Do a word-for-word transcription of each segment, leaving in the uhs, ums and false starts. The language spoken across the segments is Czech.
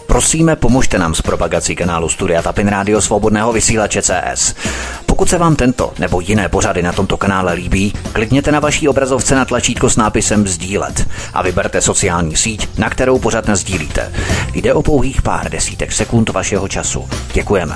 Prosíme, pomožte nám s propagací kanálu Studia Tapin Rádio Svobodného vysílače C S. Pokud se vám tento nebo jiné pořady na tomto kanále líbí, klikněte na vaší obrazovce na tlačítko s nápisem sdílet a vyberte sociální síť, na kterou pořad nasdílíte. Jde o pouhých pár desítek sekund vašeho času. Děkujeme.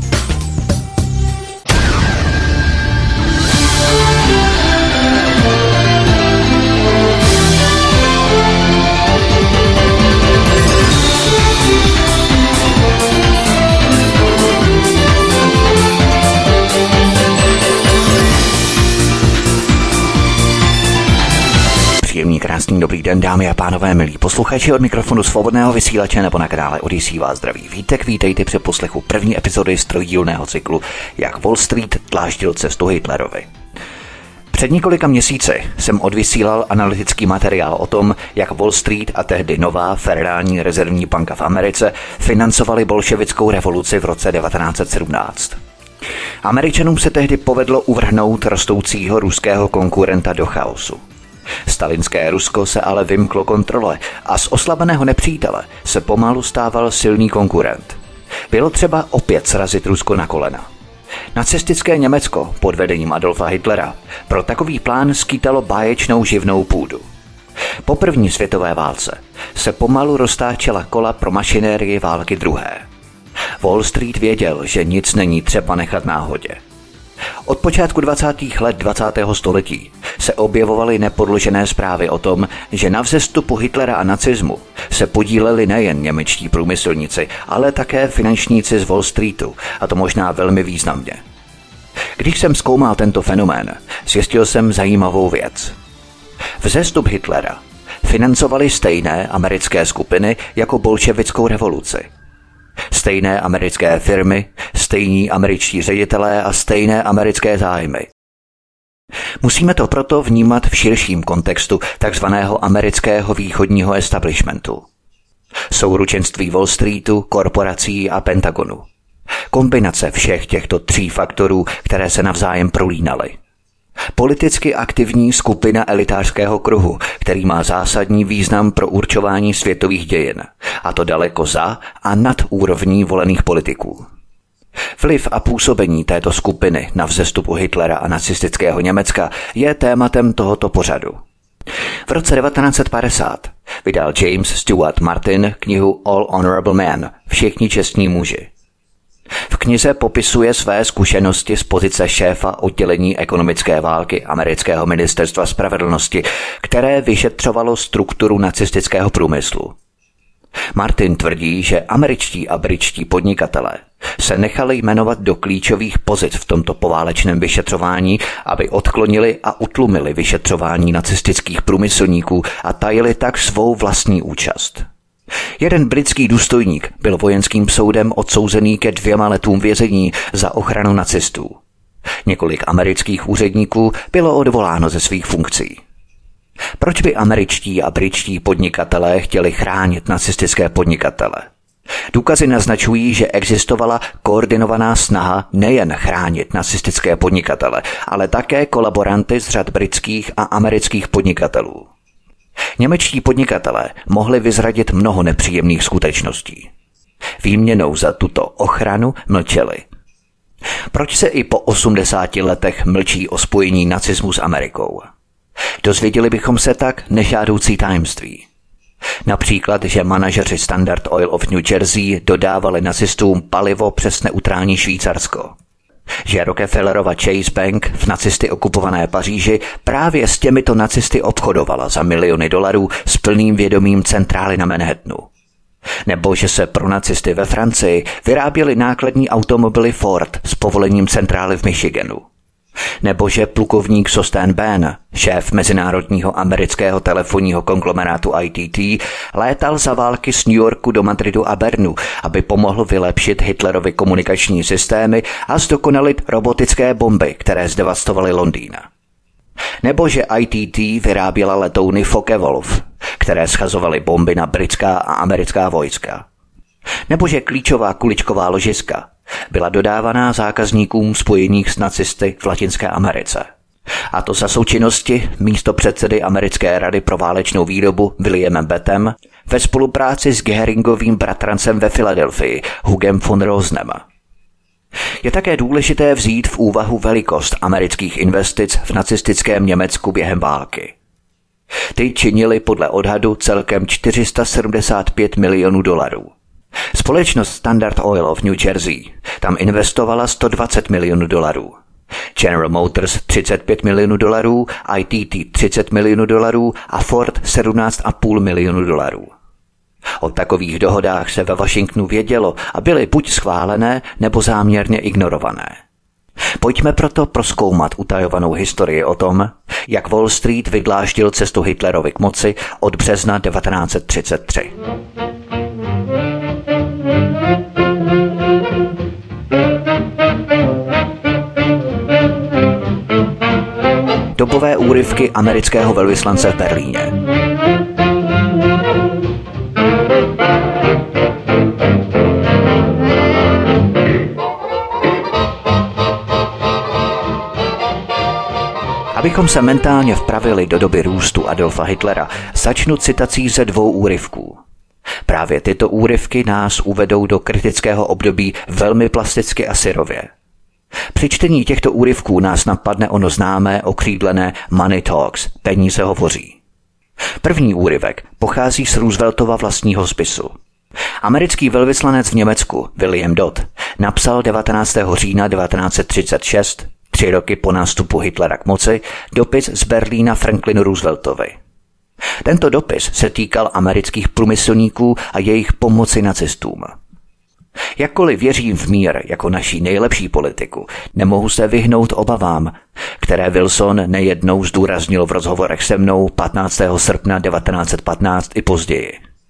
Příjemný, krásný, dobrý den, dámy a pánové, milí posluchači, od mikrofonu Svobodného vysílače nebo na kanále Odyssey vás zdraví Vítek. Vítejte při poslechu první epizody z trojdílného cyklu Jak Wall Street dláždil cestu Hitlerovi. Před několika měsíci jsem odvysílal analytický materiál o tom, jak Wall Street a tehdy nová Federální rezervní banka v Americe financovali bolševickou revoluci v roce devatenáct set sedmnáct. Američanům se tehdy povedlo uvrhnout rostoucího ruského konkurenta do chaosu. Stalinské Rusko se ale vymklo kontrole a z oslabeného nepřítele se pomalu stával silný konkurent. Bylo třeba opět srazit Rusko na kolena. Nacistické Německo pod vedením Adolfa Hitlera pro takový plán skýtalo báječnou živnou půdu. Po první světové válce se pomalu roztáčela kola pro mašinérii války druhé. Wall Street věděl, že nic není třeba nechat náhodě. Od počátku dvacátých let dvacátého století se objevovaly nepodložené zprávy o tom, že na vzestupu Hitlera a nacismu se podíleli nejen němečtí průmyslníci, ale také finančníci z Wall Streetu, a to možná velmi významně. Když jsem zkoumal tento fenomén, zjistil jsem zajímavou věc. Vzestup Hitlera financovali stejné americké skupiny jako bolševickou revoluci. Stejné americké firmy, stejní američtí ředitelé a stejné americké zájmy. Musíme to proto vnímat v širším kontextu takzvaného amerického východního establishmentu. Souručenství Wall Streetu, korporací a Pentagonu. Kombinace všech těchto tří faktorů, které se navzájem prolínaly. Politicky aktivní skupina elitářského kruhu, který má zásadní význam pro určování světových dějin, a to daleko za a nad úrovní volených politiků. Vliv a působení této skupiny na vzestupu Hitlera a nacistického Německa je tématem tohoto pořadu. V roce devatenáct set padesát vydal James Stewart Martin knihu All Honorable Men, Všichni čestní muži. V knize popisuje své zkušenosti z pozice šéfa oddělení ekonomické války amerického ministerstva spravedlnosti, které vyšetřovalo strukturu nacistického průmyslu. Martin tvrdí, že američtí a britští podnikatelé se nechali jmenovat do klíčových pozic v tomto poválečném vyšetřování, aby odklonili a utlumili vyšetřování nacistických průmyslníků a tajili tak svou vlastní účast. Jeden britský důstojník byl vojenským soudem odsouzený ke dvěma letům vězení za ochranu nacistů. Několik amerických úředníků bylo odvoláno ze svých funkcí. Proč by američtí a britští podnikatelé chtěli chránit nacistické podnikatele? Důkazy naznačují, že existovala koordinovaná snaha nejen chránit nacistické podnikatele, ale také kolaboranty z řad britských a amerických podnikatelů. Němečtí podnikatelé mohli vyzradit mnoho nepříjemných skutečností. Výměnou za tuto ochranu mlčeli. Proč se i po osmdesáti letech mlčí o spojení nacismu s Amerikou? Dozvěděli bychom se tak nežádoucí tajemství. Například, že manažeři Standard Oil of New Jersey dodávali nacistům palivo přes neutrální Švýcarsko. Že Rockefellerova Chase Bank v nacisty okupované Paříži právě s těmito nacisty obchodovala za miliony dolarů s plným vědomím centrály na Manhattanu. Nebo že se pro nacisty ve Francii vyráběly nákladní automobily Ford s povolením centrály v Michiganu. Nebo že plukovník Sosthén Ben, šéf mezinárodního amerického telefonního konglomerátu I T T, létal za války z New Yorku do Madridu a Bernu, aby pomohl vylepšit Hitlerovy komunikační systémy a zdokonalit robotické bomby, které zdevastovaly Londýn. Nebo že I T T vyráběla letouny Focke-Wulf, které schazovaly bomby na britská a americká vojska. Nebo že klíčová kuličková ložiska byla dodávaná zákazníkům spojených s nacisty v Latinské Americe. A to za součinnosti místopředsedy Americké rady pro válečnou výrobu Williamem Bettem ve spolupráci s Gehringovým bratrancem ve Filadelfii Hugem von Rosnem. Je také důležité vzít v úvahu velikost amerických investic v nacistickém Německu během války. Ty činily podle odhadu celkem čtyři sta sedmdesát pět milionů dolarů. Společnost Standard Oil of New Jersey tam investovala sto dvacet milionů dolarů. General Motors třicet pět milionů dolarů, I T T třicet milionů dolarů a Ford sedmnáct celá pět milionů dolarů. O takových dohodách se ve Washingtonu vědělo a byly buď schválené, nebo záměrně ignorované. Pojďme proto prozkoumat utajovanou historii o tom, jak Wall Street vydláždil cestu Hitlerovi k moci od března devatenáct set třicet tři. Dobové úryvky amerického velvyslance v Berlíně. Abychom se mentálně vpravili do doby růstu Adolfa Hitlera, začnu citací ze dvou úryvků. Právě tyto úryvky nás uvedou do kritického období velmi plasticky a syrově. Při čtení těchto úryvků nás napadne ono známé okřídlené Money Talks, peníze hovoří. První úryvek pochází z Rooseveltova vlastního spisu. Americký velvyslanec v Německu William Dodd napsal devatenáctého října devatenáct set třicet šest, tři roky po nástupu Hitlera k moci, dopis z Berlína Franklinu Rooseveltovi. Tento dopis se týkal amerických průmyslníků a jejich pomoci nacistům. Jakkoliv věřím v mír jako naší nejlepší politiku, nemohu se vyhnout obavám, které Wilson nejednou zdůraznil v rozhovorech se mnou patnáctého srpna devatenáct set patnáct i později.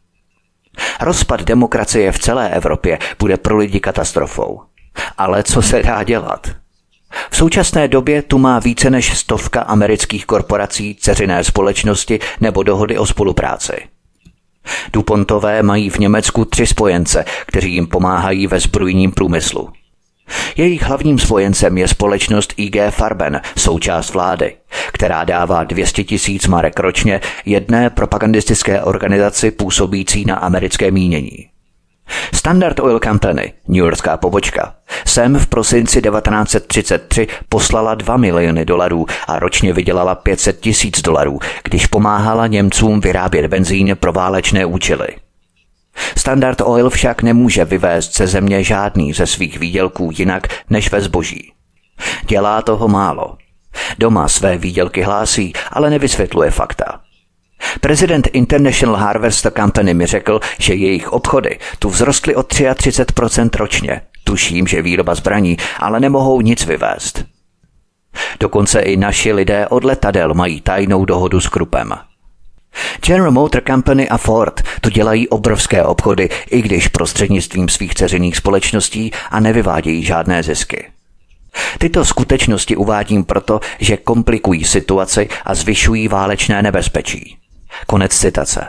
Rozpad demokracie v celé Evropě bude pro lidi katastrofou. Ale co se dá dělat? V současné době tu má více než stovka amerických korporací, dceřiné společnosti nebo dohody o spolupráci. DuPontové mají v Německu tři spojence, kteří jim pomáhají ve zbrojním průmyslu. Jejich hlavním spojencem je společnost I G Farben, součást vlády, která dává dvě stě tisíc marek ročně jedné propagandistické organizaci působící na americké mínění. Standard Oil Company, newyorská pobočka, sem v prosinci devatenáct set třicet tři poslala dva miliony dolarů a ročně vydělala pět set tisíc dolarů, když pomáhala Němcům vyrábět benzín pro válečné účely. Standard Oil však nemůže vyvézt ze země žádný ze svých výdělků jinak než ve zboží. Dělá toho málo. Doma své výdělky hlásí, ale nevysvětluje fakta. Prezident International Harvester Company mi řekl, že jejich obchody tu vzrostly o třicet tři procent ročně. Tuším, že výroba zbraní, ale nemohou nic vyvést. Dokonce i naši lidé od letadel mají tajnou dohodu s Krupem. General Motor Company a Ford tu dělají obrovské obchody, i když prostřednictvím svých dceřiných společností a nevyvádějí žádné zisky. Tyto skutečnosti uvádím proto, že komplikují situaci a zvyšují válečné nebezpečí. Konec citace.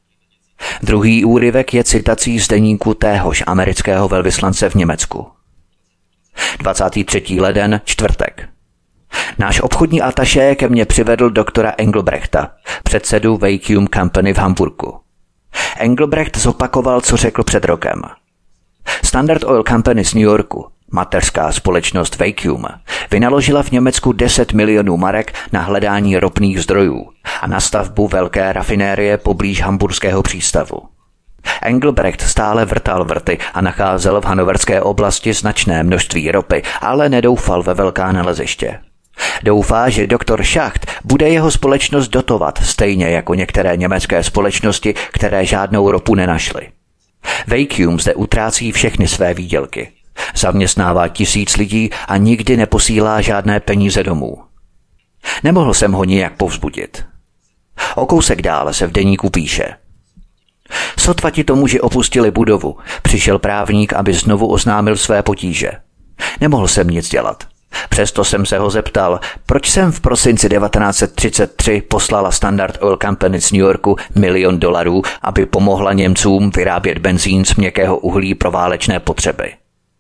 Druhý úryvek je citací z deníku téhož amerického velvyslance v Německu. dvacátého třetího ledna, čtvrtek. Náš obchodní atašé ke mně přivedl doktora Engelbrechta, předsedu Vacuum Company v Hamburku. Engelbrecht zopakoval, co řekl před rokem. Standard Oil Company z New Yorku, mateřská společnost Vacuum, vynaložila v Německu deset milionů marek na hledání ropných zdrojů a na stavbu velké rafinérie poblíž hamburského přístavu. Engelbrecht stále vrtal vrty a nacházel v hanoverské oblasti značné množství ropy, ale nedoufal ve velká naleziště. Doufá, že doktor Schacht bude jeho společnost dotovat, stejně jako některé německé společnosti, které žádnou ropu nenašly. Vacuum zde utrácí všechny své výdělky. Zaměstnává tisíc lidí a nikdy neposílá žádné peníze domů. Nemohl jsem ho nijak povzbudit. O kousek dále se v deníku píše. Sotva ti to muži opustili budovu, přišel právník, aby znovu oznámil své potíže. Nemohl jsem nic dělat. Přesto jsem se ho zeptal, proč jsem v prosinci devatenáct set třicet tři poslala Standard Oil Company z New Yorku milion dolarů, aby pomohla Němcům vyrábět benzín z měkkého uhlí pro válečné potřeby.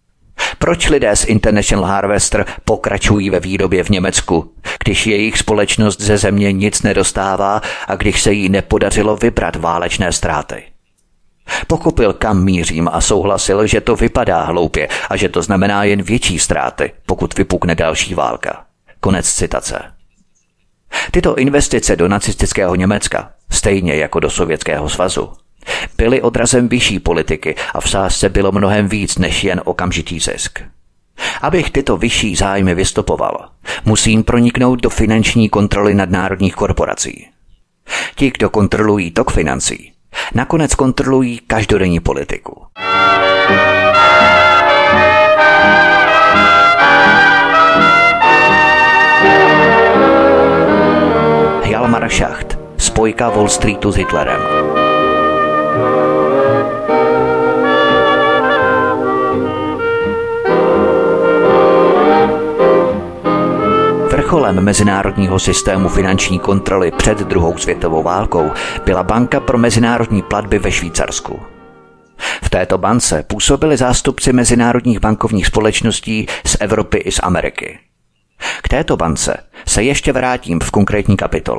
Proč lidé z International Harvester pokračují ve výrobě v Německu, když jejich společnost ze země nic nedostává a když se jí nepodařilo vybrat válečné ztráty? Pochopil, kam mířím a souhlasil, že to vypadá hloupě a že to znamená jen větší ztráty, pokud vypukne další válka. Konec citace. Tyto investice do nacistického Německa, stejně jako do Sovětského svazu, byly odrazem vyšší politiky a v sázce bylo mnohem víc než jen okamžitý zisk. Abych tyto vyšší zájmy vystupoval, musím proniknout do finanční kontroly nadnárodních korporací. Ti, kdo kontrolují tok financí, nakonec kontrolují každodenní politiku. Hjalmar Schacht, spojka Wall Streetu s Hitlerem. Vrcholem mezinárodního systému finanční kontroly před druhou světovou válkou byla Banka pro mezinárodní platby ve Švýcarsku. V této bance působili zástupci mezinárodních bankovních společností z Evropy i z Ameriky. K této bance se ještě vrátím v konkrétní kapitole.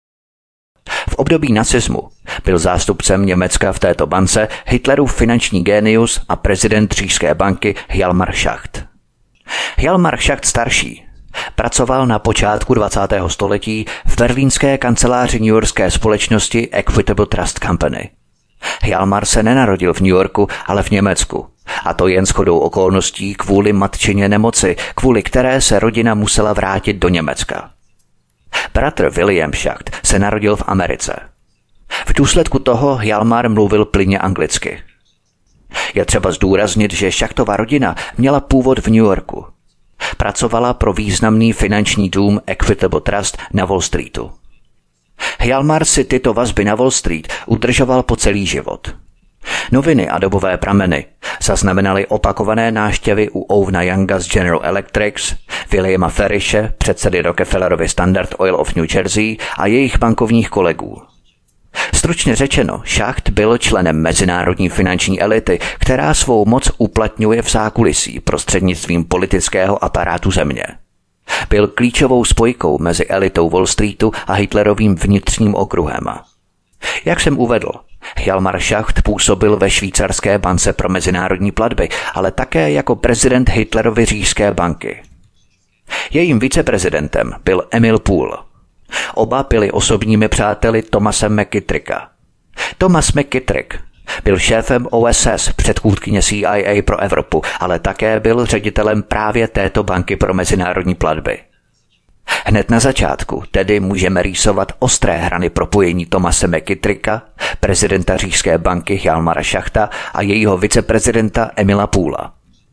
V období nacismu byl zástupcem Německa v této bance Hitlerův finanční génius a prezident Říšské banky Hjalmar Schacht. Hjalmar Schacht starší pracoval na počátku dvacátého století v berlínské kanceláři newyorské společnosti Equitable Trust Company. Hjalmar se nenarodil v New Yorku, ale v Německu. A to jen shodou okolností kvůli matčině nemoci, kvůli které se rodina musela vrátit do Německa. Bratr William Schacht se narodil v Americe. V důsledku toho Hjalmar mluvil plynně anglicky. Je třeba zdůraznit, že Schachtova rodina měla původ v New Yorku. Pracovala pro významný finanční dům Equitable Trust na Wall Streetu. Hjalmar si tyto vazby na Wall Street udržoval po celý život. Noviny a dobové prameny zaznamenaly opakované návštěvy u Owena Younga z General Electric, Williama Farishe, předsedy Rockefellerovy Standard Oil of New Jersey a jejich bankovních kolegů. Stručně řečeno, Schacht byl členem mezinárodní finanční elity, která svou moc uplatňuje v zákulisí prostřednictvím politického aparátu země. Byl klíčovou spojkou mezi elitou Wall Streetu a Hitlerovým vnitřním okruhem. Jak jsem uvedl, Hjalmar Schacht působil ve švýcarské bance pro mezinárodní platby, ale také jako prezident Hitlerovy Říšské banky. Jejím viceprezidentem byl Emil Poole. Oba byli osobními přáteli Thomase McKittricka. Thomas McKittrick byl šéfem O S S, předchůdkyně C I A pro Evropu, ale také byl ředitelem právě této banky pro mezinárodní platby. Hned na začátku tedy můžeme rýsovat ostré hrany propojení Thomase McKittricka, prezidenta Říšské banky Hjalmara Schachta a jejího viceprezidenta Emila Poola.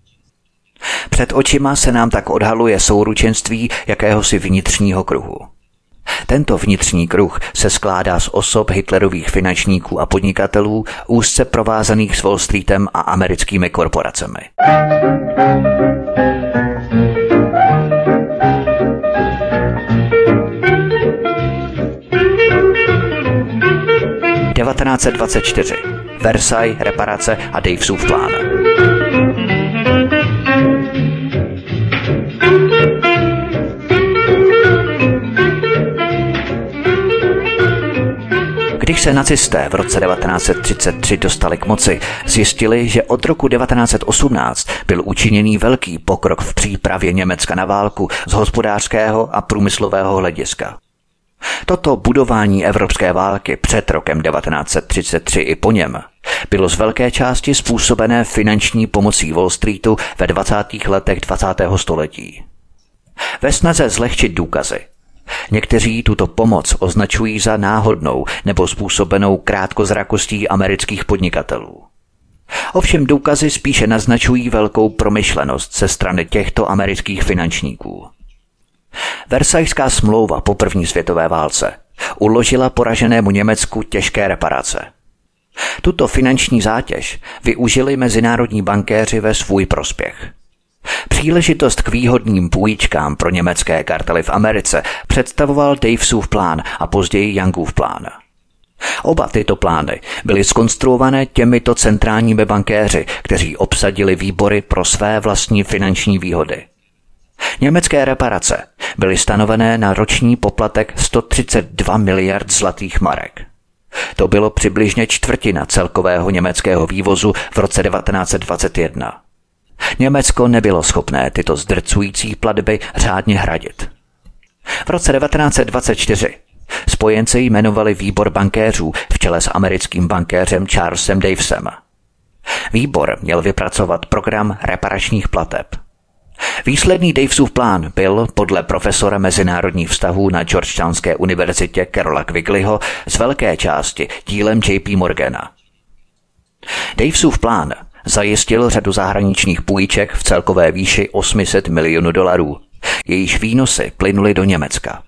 Před očima se nám tak odhaluje souručenství jakéhosi vnitřního kruhu. Tento vnitřní kruh se skládá z osob Hitlerových finančníků a podnikatelů úzce provázaných s Wall Streetem a americkými korporacemi. devatenáct set dvacet čtyři. Versailles, reparace a Davesův plán. Když se nacisté v roce devatenáct set třicet tři dostali k moci, zjistili, že od roku devatenáct set osmnáct byl učiněný velký pokrok v přípravě Německa na válku z hospodářského a průmyslového hlediska. Toto budování evropské války před rokem devatenáct set třicet tři i po něm bylo z velké části způsobené finanční pomocí Wall Streetu ve dvacátých letech dvacátého století. Ve snaze zlehčit důkazy někteří tuto pomoc označují za náhodnou nebo způsobenou krátkozrakostí amerických podnikatelů. Ovšem důkazy spíše naznačují velkou promyšlenost ze strany těchto amerických finančníků. Versajská smlouva po první světové válce uložila poraženému Německu těžké reparace. Tuto finanční zátěž využili mezinárodní bankéři ve svůj prospěch. Příležitost k výhodným půjčkám pro německé kartely v Americe představoval Davesův plán a později Youngův plán. Oba tyto plány byly zkonstruované těmito centrálními bankéři, kteří obsadili výbory pro své vlastní finanční výhody. Německé reparace byly stanovené na roční poplatek sto třicet dva miliard zlatých marek. To bylo přibližně čtvrtina celkového německého vývozu v roce devatenáct dvacet jedna. Německo nebylo schopné tyto zdrcující platby řádně hradit. V roce devatenáct dvacet čtyři spojenci jmenovali výbor bankéřů v čele s americkým bankéřem Charlesem Davisem. Výbor měl vypracovat program reparačních plateb. Výsledný Davisův plán byl podle profesora mezinárodních vztahů na Georgetownské univerzitě Carola Quigleyho z velké části dílem J P Morgana. Davisův plán zajistil řadu zahraničních půjček v celkové výši osm set milionů dolarů, jejíž výnosy plynuly do Německa.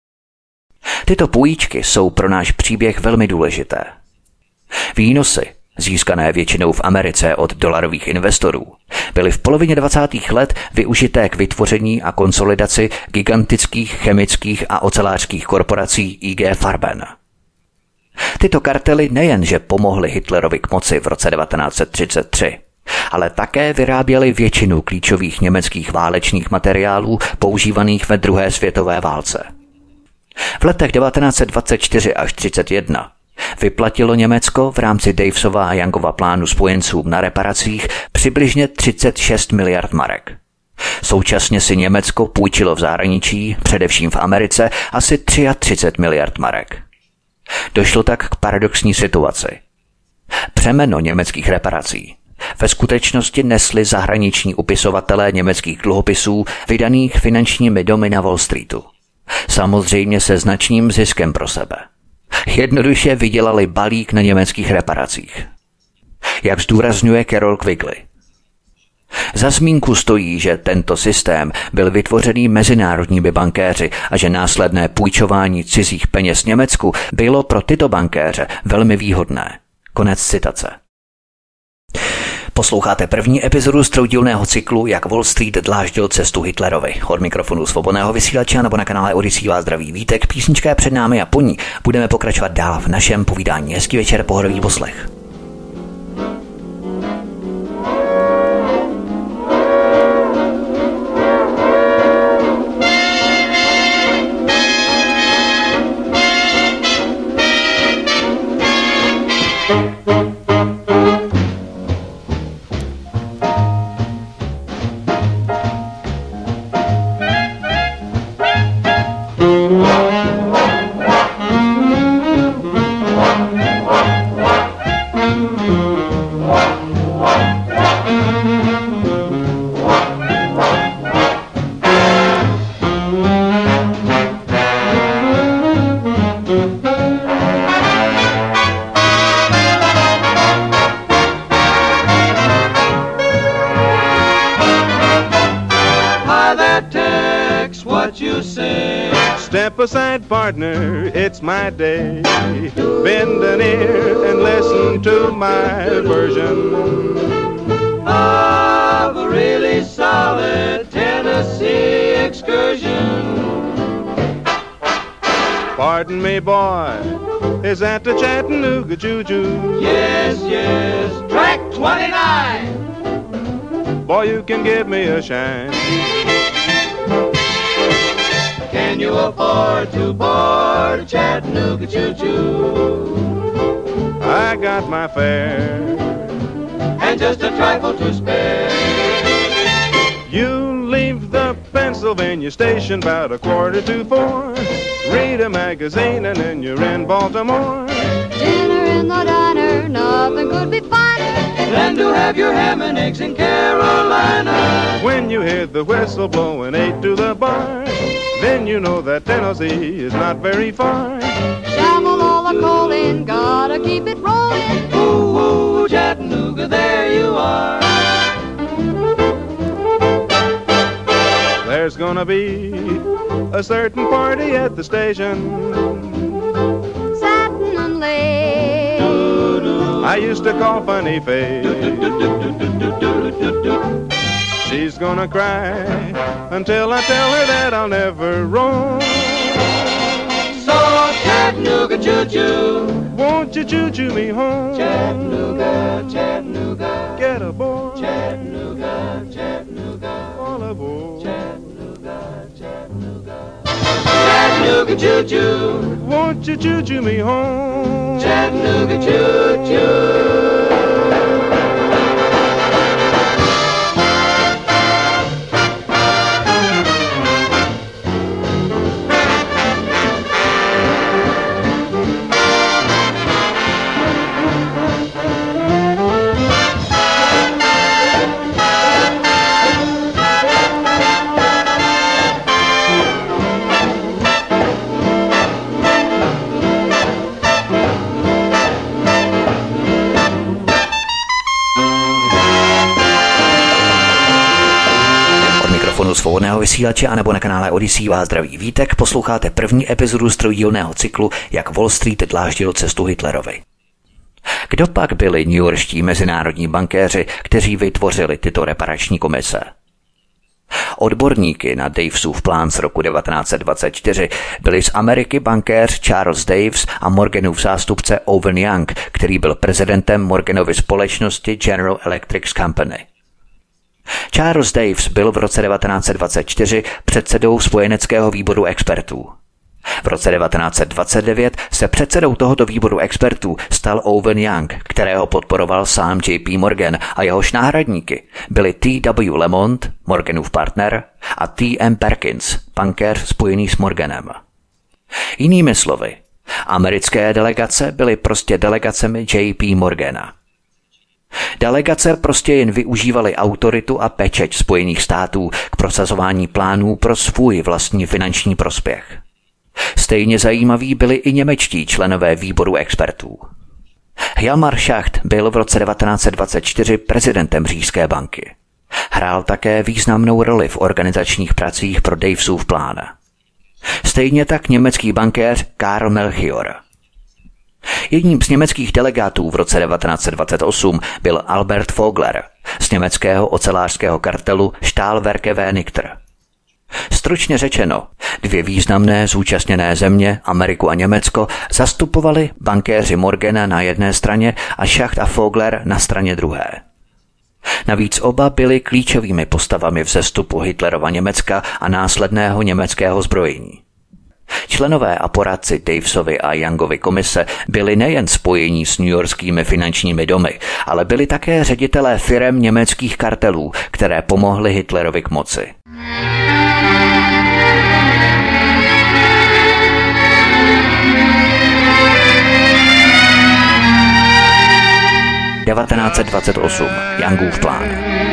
Tyto půjčky jsou pro náš příběh velmi důležité. Výnosy, získané většinou v Americe od dolarových investorů, byly v polovině dvacátých let využité k vytvoření a konsolidaci gigantických chemických a ocelářských korporací I G Farben. Tyto kartely nejenže pomohly Hitlerovi k moci v roce devatenáct třicet tři, ale také vyráběly většinu klíčových německých válečných materiálů používaných ve druhé světové válce. V letech devatenáct dvacet čtyři až třicet jedna vyplatilo Německo v rámci Davisova a Youngova plánu spojencům na reparacích přibližně třicet šest miliard marek. Současně si Německo půjčilo v zahraničí, především v Americe, asi třicet tři miliard marek. Došlo tak k paradoxní situaci. Břemeno německých reparací ve skutečnosti nesli zahraniční upisovatelé německých dluhopisů vydaných finančními domy na Wall Streetu. Samozřejmě se značným ziskem pro sebe. Jednoduše vydělali balík na německých reparacích. Jak zdůrazňuje Carol Quigley. Za zmínku stojí, že tento systém byl vytvořený mezinárodními bankéři a že následné půjčování cizích peněz Německu bylo pro tyto bankéře velmi výhodné. Konec citace. Posloucháte první epizodu z troudílného cyklu Jak Wall Street dláždil cestu Hitlerovi. Od mikrofonu svobodného vysílače nebo na kanále Odyssey vás zdraví Vítek, písnička je před námi a po ní budeme pokračovat dál v našem povídání. Hezký večer, pohodový poslech. Step aside, partner, it's my day. Bend an ear and listen to my version of a really solid Tennessee excursion. Pardon me, boy, is that the Chattanooga Choo-Choo? Yes, yes, track twenty-nine. Boy, you can give me a shine. Can you afford to board a Chattanooga choo-choo? I got my fare and just a trifle to spare. You leave the Pennsylvania station about a quarter to four. Read a magazine and then you're in Baltimore. Dinner in the diner, nothing could be finer than to have your ham and eggs in Carolina. When you hear the whistle blowing eight to the bar, then you know that Tennessee is not very far. Shovel all the coal in, gotta keep it rolling. Ooh, ooh, Chattanooga, there you are. There's gonna be a certain party at the station. Satin and lace. I used to call Funny Face. She's gonna cry until I tell her that I'll never roam. So Chattanooga choo-choo. Won't you choo-choo me home? Chattanooga, Chattanooga. Get aboard. Chattanooga, Chattanooga. All aboard. Chattanooga, Chattanooga. Chattanooga choo-choo. Won't you choo-choo me home? Chattanooga choo-choo. Svobodného vysílače anebo na kanále Odyssey vás zdraví Vítek, posloucháte první epizodu z trojdílného cyklu Jak Wall Street dláždil cestu Hitlerovi. Kdo pak byli newyorští mezinárodní bankéři, kteří vytvořili tyto reparační komise? Odborníky na Davesův plán z roku devatenáct dvacet čtyři byli z Ameriky bankéř Charles Daves a Morganův zástupce Owen Young, který byl prezidentem Morganovy společnosti General Electric Company. Charles Daves byl v roce devatenáct dvacet čtyři předsedou spojeneckého výboru expertů. V roce devatenáct dvacet devět se předsedou tohoto výboru expertů stal Owen Young, kterého podporoval sám J P Morgan, a jehož náhradníky byli T W Lemont, Morganův partner, a T M Perkins, bankéř spojený s Morganem. Jinými slovy, americké delegace byly prostě delegacemi J P Morgana. Delegace prostě jen využívaly autoritu a pečeť Spojených států k prosazování plánů pro svůj vlastní finanční prospěch. Stejně zajímaví byli i němečtí členové výboru expertů. Hjalmar Schacht byl v roce devatenáct dvacet čtyři prezidentem Říšské banky. Hrál také významnou roli v organizačních pracích pro Davesův plán. Stejně tak německý bankéř Karl Melchior. Jedním z německých delegátů v roce devatenáct dvacet osm byl Albert Vogler z německého ocelářského kartelu Stahlwerke Wernichter. Stručně řečeno, dvě významné zúčastněné země, Ameriku a Německo, zastupovali bankéři Morgana na jedné straně a Schacht a Vogler na straně druhé. Navíc oba byli klíčovými postavami vzestupu Hitlerova Německa a následného německého zbrojení. Členové a poradci Davesovy a Youngovy komise byli nejen spojení s newyorskými finančními domy, ale byli také ředitelé firem německých kartelů, které pomohly Hitlerovi k moci. devatenáct dvacet osm. Youngův plán.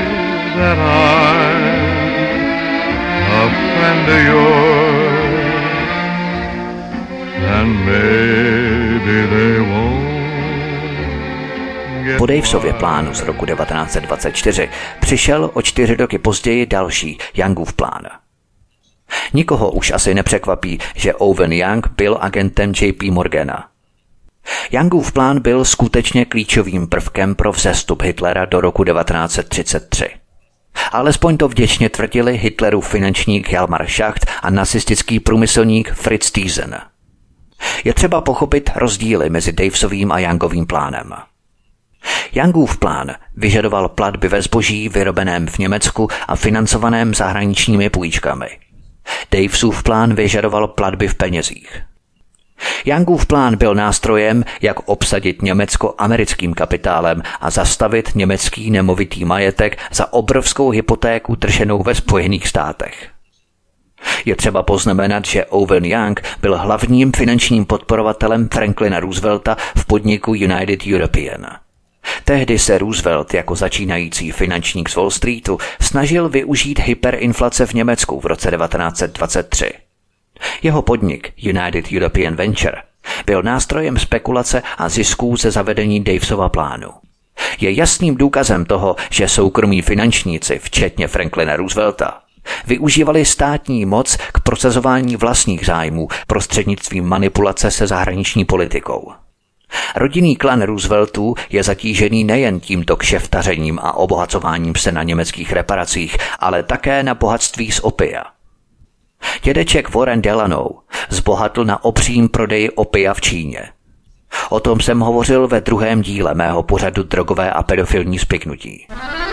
Po Davesově plánu z roku devatenáct dvacet čtyři přišel o čtyři roky později další Youngův plán. Nikoho už asi nepřekvapí, že Owen Young byl agentem J P Morgana. Youngův plán byl skutečně klíčovým prvkem pro vzestup Hitlera do roku devatenáct třicet tři. Alespoň to vděčně tvrdili Hitlerův finančník Hjalmar Schacht a nacistický průmyslník Fritz Thyssen. Je třeba pochopit rozdíly mezi Davesovým a Youngovým plánem. Youngův plán vyžadoval platby ve zboží vyrobeném v Německu a financovaném zahraničními půjčkami. Davesův plán vyžadoval platby v penězích. Youngův plán byl nástrojem, jak obsadit Německo americkým kapitálem a zastavit německý nemovitý majetek za obrovskou hypotéku trženou ve Spojených státech. Je třeba poznamenat, že Owen Young byl hlavním finančním podporovatelem Franklina Roosevelta v podniku United European. Tehdy se Roosevelt jako začínající finančník z Wall Streetu snažil využít hyperinflace v Německu v roce devatenáct dvacet tři. Jeho podnik United European Venture byl nástrojem spekulace a zisků ze zavedení Davesova plánu. Je jasným důkazem toho, že soukromí finančníci, včetně Franklina Roosevelta, využívali státní moc k prosazování vlastních zájmů prostřednictvím manipulace se zahraniční politikou. Rodinný klan Rooseveltů je zatížený nejen tímto kšeftařením a obohacováním se na německých reparacích, ale také na bohatství z opia. Dědeček Warren Delano zbohatl na obřím prodeji opia v Číně. O tom jsem hovořil ve druhém díle mého pořadu Drogové a pedofilní spiknutí.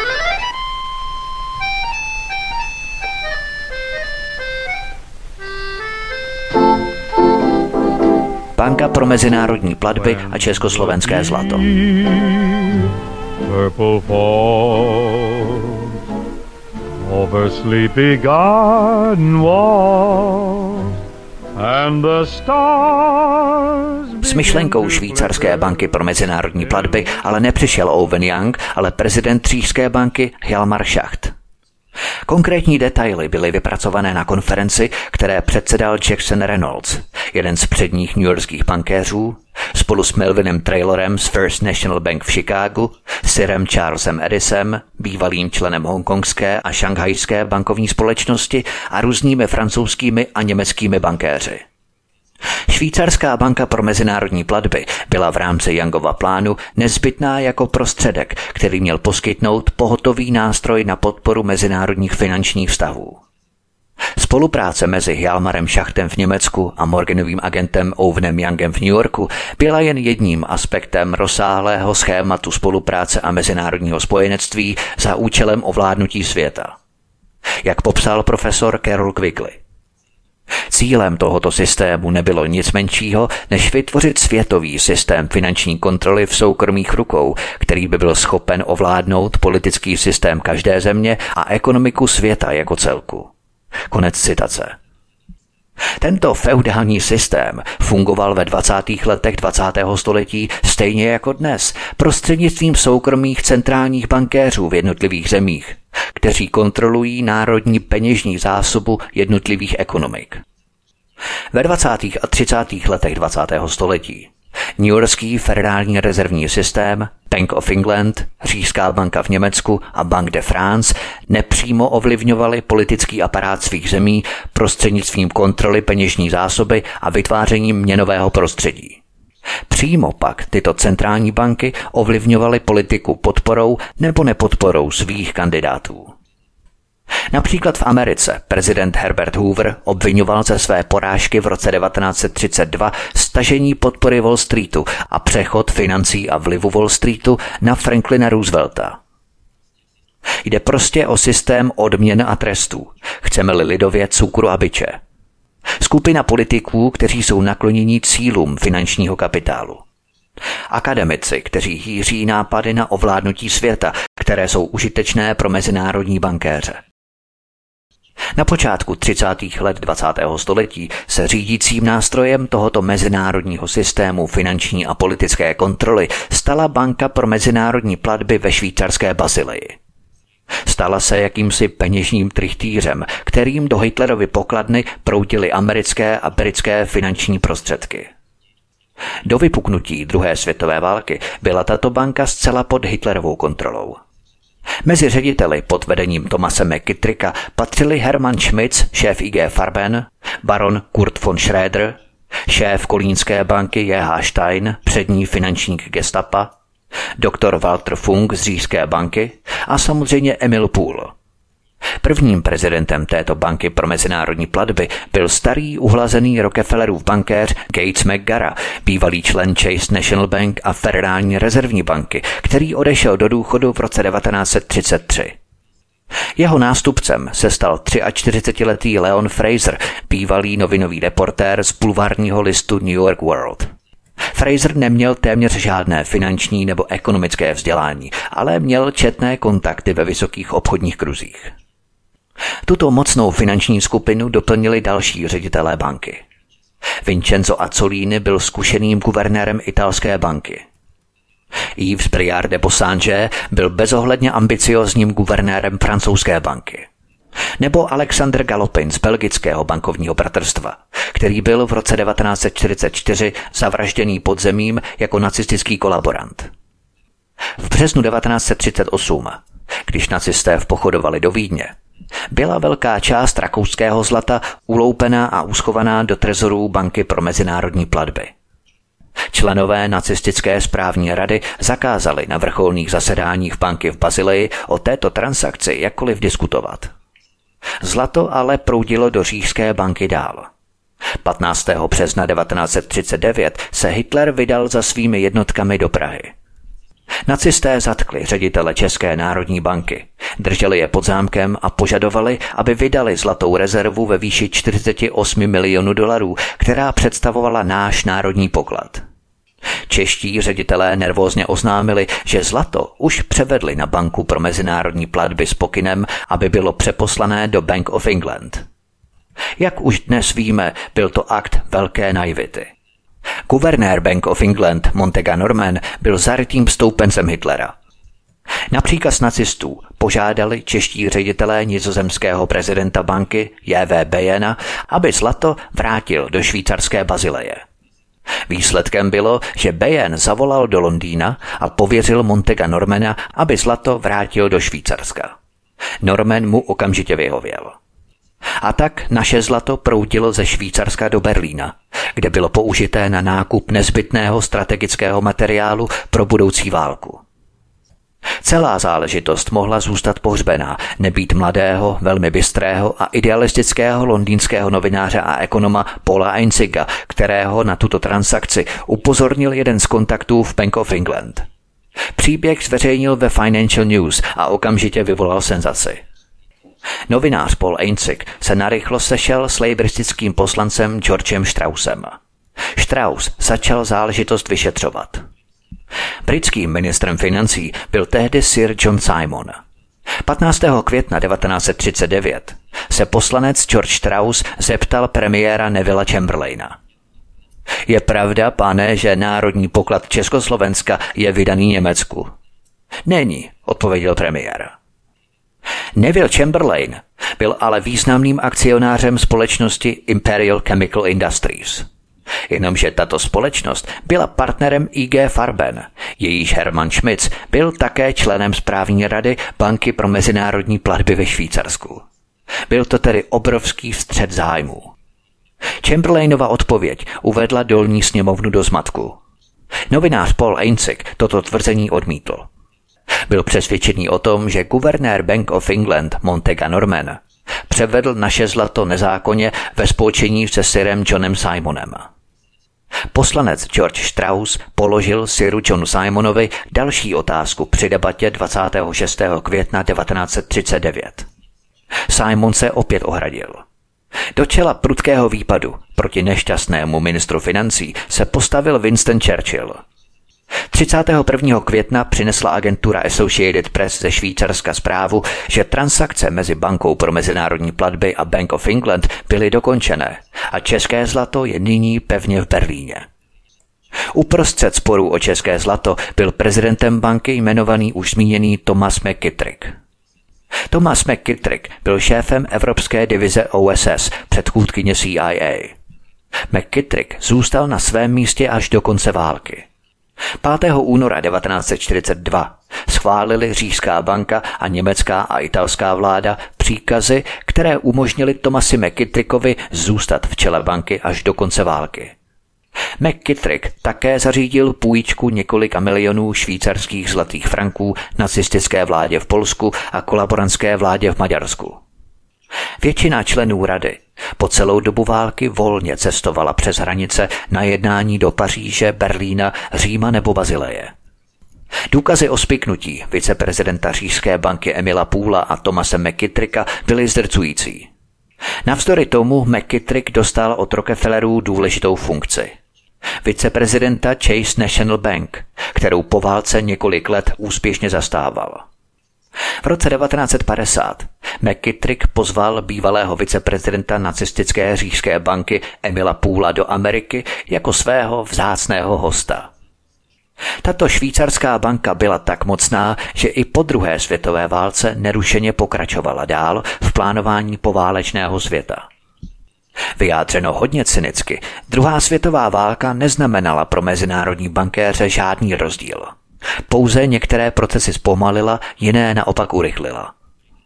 Banka pro mezinárodní platby a československé zlato. Over sleepy garden walls and the stars. S myšlenkou švýcarské banky pro mezinárodní platby ale nepřišel Owen Young, ale prezident Tříšské banky Hjalmar Schacht. Konkrétní detaily byly vypracované na konferenci, které předsedal Jackson Reynolds, jeden z předních newyorských bankéřů, spolu s Melvinem Traylorem z First National Bank v Chicagu, Sirem Charlesem Edisem, bývalým členem hongkongské a šanghajské bankovní společnosti a různými francouzskými a německými bankéři. Švýcarská banka pro mezinárodní platby byla v rámci Youngova plánu nezbytná jako prostředek, který měl poskytnout pohotový nástroj na podporu mezinárodních finančních vztahů. Spolupráce mezi Hjalmarem Schachtem v Německu a Morganovým agentem Owenem Youngem v New Yorku byla jen jedním aspektem rozsáhlého schématu spolupráce a mezinárodního spojenectví za účelem ovládnutí světa. Jak popsal profesor Carroll Quigley. Cílem tohoto systému nebylo nic menšího, než vytvořit světový systém finanční kontroly v soukromých rukou, který by byl schopen ovládnout politický systém každé země a ekonomiku světa jako celku. Konec citace. Tento feudální systém fungoval ve dvacátých letech dvacátého století stejně jako dnes, prostřednictvím soukromých centrálních bankéřů v jednotlivých zemích, kteří kontrolují národní peněžní zásobu jednotlivých ekonomik. Ve dvacátých a třicátých letech dvacátého století newyorský federální rezervní systém, Bank of England, Říšská banka v Německu a Banque de France nepřímo ovlivňovaly politický aparát svých zemí prostřednictvím kontroly peněžní zásoby a vytvářením měnového prostředí. Přímo pak tyto centrální banky ovlivňovaly politiku podporou nebo nepodporou svých kandidátů. Například v Americe prezident Herbert Hoover obvinoval ze své porážky v roce devatenáct set třicet dva stažení podpory Wall Streetu a přechod financí a vlivu Wall Streetu na Franklina Roosevelta. Jde prostě o systém odměn a trestů, chceme-li lidově cukru a biče. Skupina politiků, kteří jsou naklonění cílům finančního kapitálu. Akademici, kteří hýří nápady na ovládnutí světa, které jsou užitečné pro mezinárodní bankéře. Na počátku třicátých let dvacátého století se řídícím nástrojem tohoto mezinárodního systému finanční a politické kontroly stala Banka pro mezinárodní platby ve švýcarské Basileji. Stala se jakýmsi peněžním trichtýřem, kterým do Hitlerovy pokladny proudily americké a britské finanční prostředky. Do vypuknutí druhé světové války byla tato banka zcela pod Hitlerovou kontrolou. Mezi řediteli pod vedením Thomase McKittricka patřili Hermann Schmitz, šéf I G Farben, baron Kurt von Schroeder, šéf kolínské banky J H Stein, přední finančník gestapa, doktor Walter Funk z Říšské banky a samozřejmě Emil Poole. Prvním prezidentem této banky pro mezinárodní platby byl starý uhlazený Rockefellerův bankéř Gates McGarrah, bývalý člen Chase National Bank a Federální rezervní banky, který odešel do důchodu v roce devatenáct set třicet tři. Jeho nástupcem se stal čtyřicetiletý Leon Fraser, bývalý novinový reportér z bulvárního listu New York World. Fraser neměl téměř žádné finanční nebo ekonomické vzdělání, ale měl četné kontakty ve vysokých obchodních kruzích. Tuto mocnou finanční skupinu doplnili další ředitelé banky. Vincenzo Azzolini byl zkušeným guvernérem italské banky. Yves Briard de Bossange byl bezohledně ambiciozním guvernérem francouzské banky. Nebo Alexander Galopin z belgického bankovního bratrstva, který byl v roce devatenáct set čtyřicet čtyři zavražděný podzemím jako nacistický kolaborant. V březnu devatenáct set třicet osm, když nacisté vpochodovali do Vídně, byla velká část rakouského zlata uloupená a uschovaná do trezorů Banky pro mezinárodní platby. Členové nacistické správní rady zakázali na vrcholných zasedáních banky v Basileji o této transakci jakkoliv diskutovat. Zlato ale proudilo do Říšské banky dál. patnáctého března devatenáct set třicet devět se Hitler vydal za svými jednotkami do Prahy. Nacisté zatkli ředitele České národní banky, drželi je pod zámkem a požadovali, aby vydali zlatou rezervu ve výši čtyřicet osm milionů dolarů, která představovala náš národní poklad. Čeští ředitelé nervózně oznámili, že zlato už převedli na banku pro mezinárodní platby s pokynem, aby bylo přeposlané do Bank of England. Jak už dnes víme, byl to akt velké naivity. Guvernér Bank of England Montega Norman byl zarytým stoupencem Hitlera. Na příkaz nacistů požádali čeští ředitelé nizozemského prezidenta banky J V Bejena, aby zlato vrátil do švýcarské Bazileje. Výsledkem bylo, že Beyen zavolal do Londýna a pověřil Montega Normana, aby zlato vrátil do Švýcarska. Norman mu okamžitě vyhověl. A tak naše zlato proudilo ze Švýcarska do Berlína, kde bylo použité na nákup nezbytného strategického materiálu pro budoucí válku. Celá záležitost mohla zůstat pohřbená, nebýt mladého, velmi bystrého a idealistického londýnského novináře a ekonoma Paula Einziga, kterého na tuto transakci upozornil jeden z kontaktů v Bank of England. Příběh zveřejnil ve Financial News a okamžitě vyvolal senzaci. Novinář Paul Einzig se narychlo sešel s laboristickým poslancem Georgem Straussem. Strauss začal záležitost vyšetřovat. Britským ministrem financí byl tehdy Sir John Simon. patnáctého května devatenáct set třicet devět se poslanec George Strauss zeptal premiéra Nevilla Chamberlaina. Je pravda, pane, že národní poklad Československa je vydaný Německu? Není, odpověděl premiér. Neville Chamberlain byl ale významným akcionářem společnosti Imperial Chemical Industries. Jenomže tato společnost byla partnerem I G Farben, jejíž Hermann Schmitz byl také členem správní rady Banky pro mezinárodní platby ve Švýcarsku. Byl to tedy obrovský střet zájmů. Chamberlainova odpověď uvedla dolní sněmovnu do zmatku. Novinář Paul Einzig toto tvrzení odmítl. Byl přesvědčený o tom, že guvernér Bank of England Montega Norman převedl naše zlato nezákonně ve spolčení se Sirem Johnem Simonem. Poslanec George Strauss položil Siru Johnu Simonovi další otázku při debatě dvacátého šestého května devatenáct set třicet devět. Simon se opět ohradil. Do čela prudkého výpadu proti nešťastnému ministru financí se postavil Winston Churchill. třicátého prvního května přinesla agentura Associated Press ze Švýcarska zprávu, že transakce mezi Bankou pro mezinárodní platby a Bank of England byly dokončené a české zlato je nyní pevně v Berlíně. Uprostřed sporu o české zlato byl prezidentem banky jmenovaný už zmíněný Thomas McKittrick. Thomas McKittrick byl šéfem evropské divize O S S, předchůdkyně C I A. McKittrick zůstal na svém místě až do konce války. pátého února devatenáct set čtyřicet dva schválili Říšská banka a německá a italská vláda příkazy, které umožnily Thomasi McKittrickovi zůstat v čele banky až do konce války. McKittrick také zařídil půjčku několika milionů švýcarských zlatých franků nacistické vládě v Polsku a kolaborantské vládě v Maďarsku. Většina členů rady po celou dobu války volně cestovala přes hranice na jednání do Paříže, Berlína, Říma nebo Bazileje. Důkazy o spiknutí viceprezidenta Říšské banky Emila Poola a Thomase McKittricka byly zdrcující. Navzdory tomu McKittrick dostal od Rockefellerů důležitou funkci. Viceprezidenta Chase National Bank, kterou po válce několik let úspěšně zastával. V roce devatenáct set padesát McKittrick pozval bývalého viceprezidenta nacistické Říšské banky Emila Poola do Ameriky jako svého vzácného hosta. Tato švýcarská banka byla tak mocná, že i po druhé světové válce nerušeně pokračovala dál v plánování poválečného světa. Vyjádřeno hodně cynicky, druhá světová válka neznamenala pro mezinárodní bankéře žádný rozdíl. Pouze některé procesy zpomalila, jiné naopak urychlila.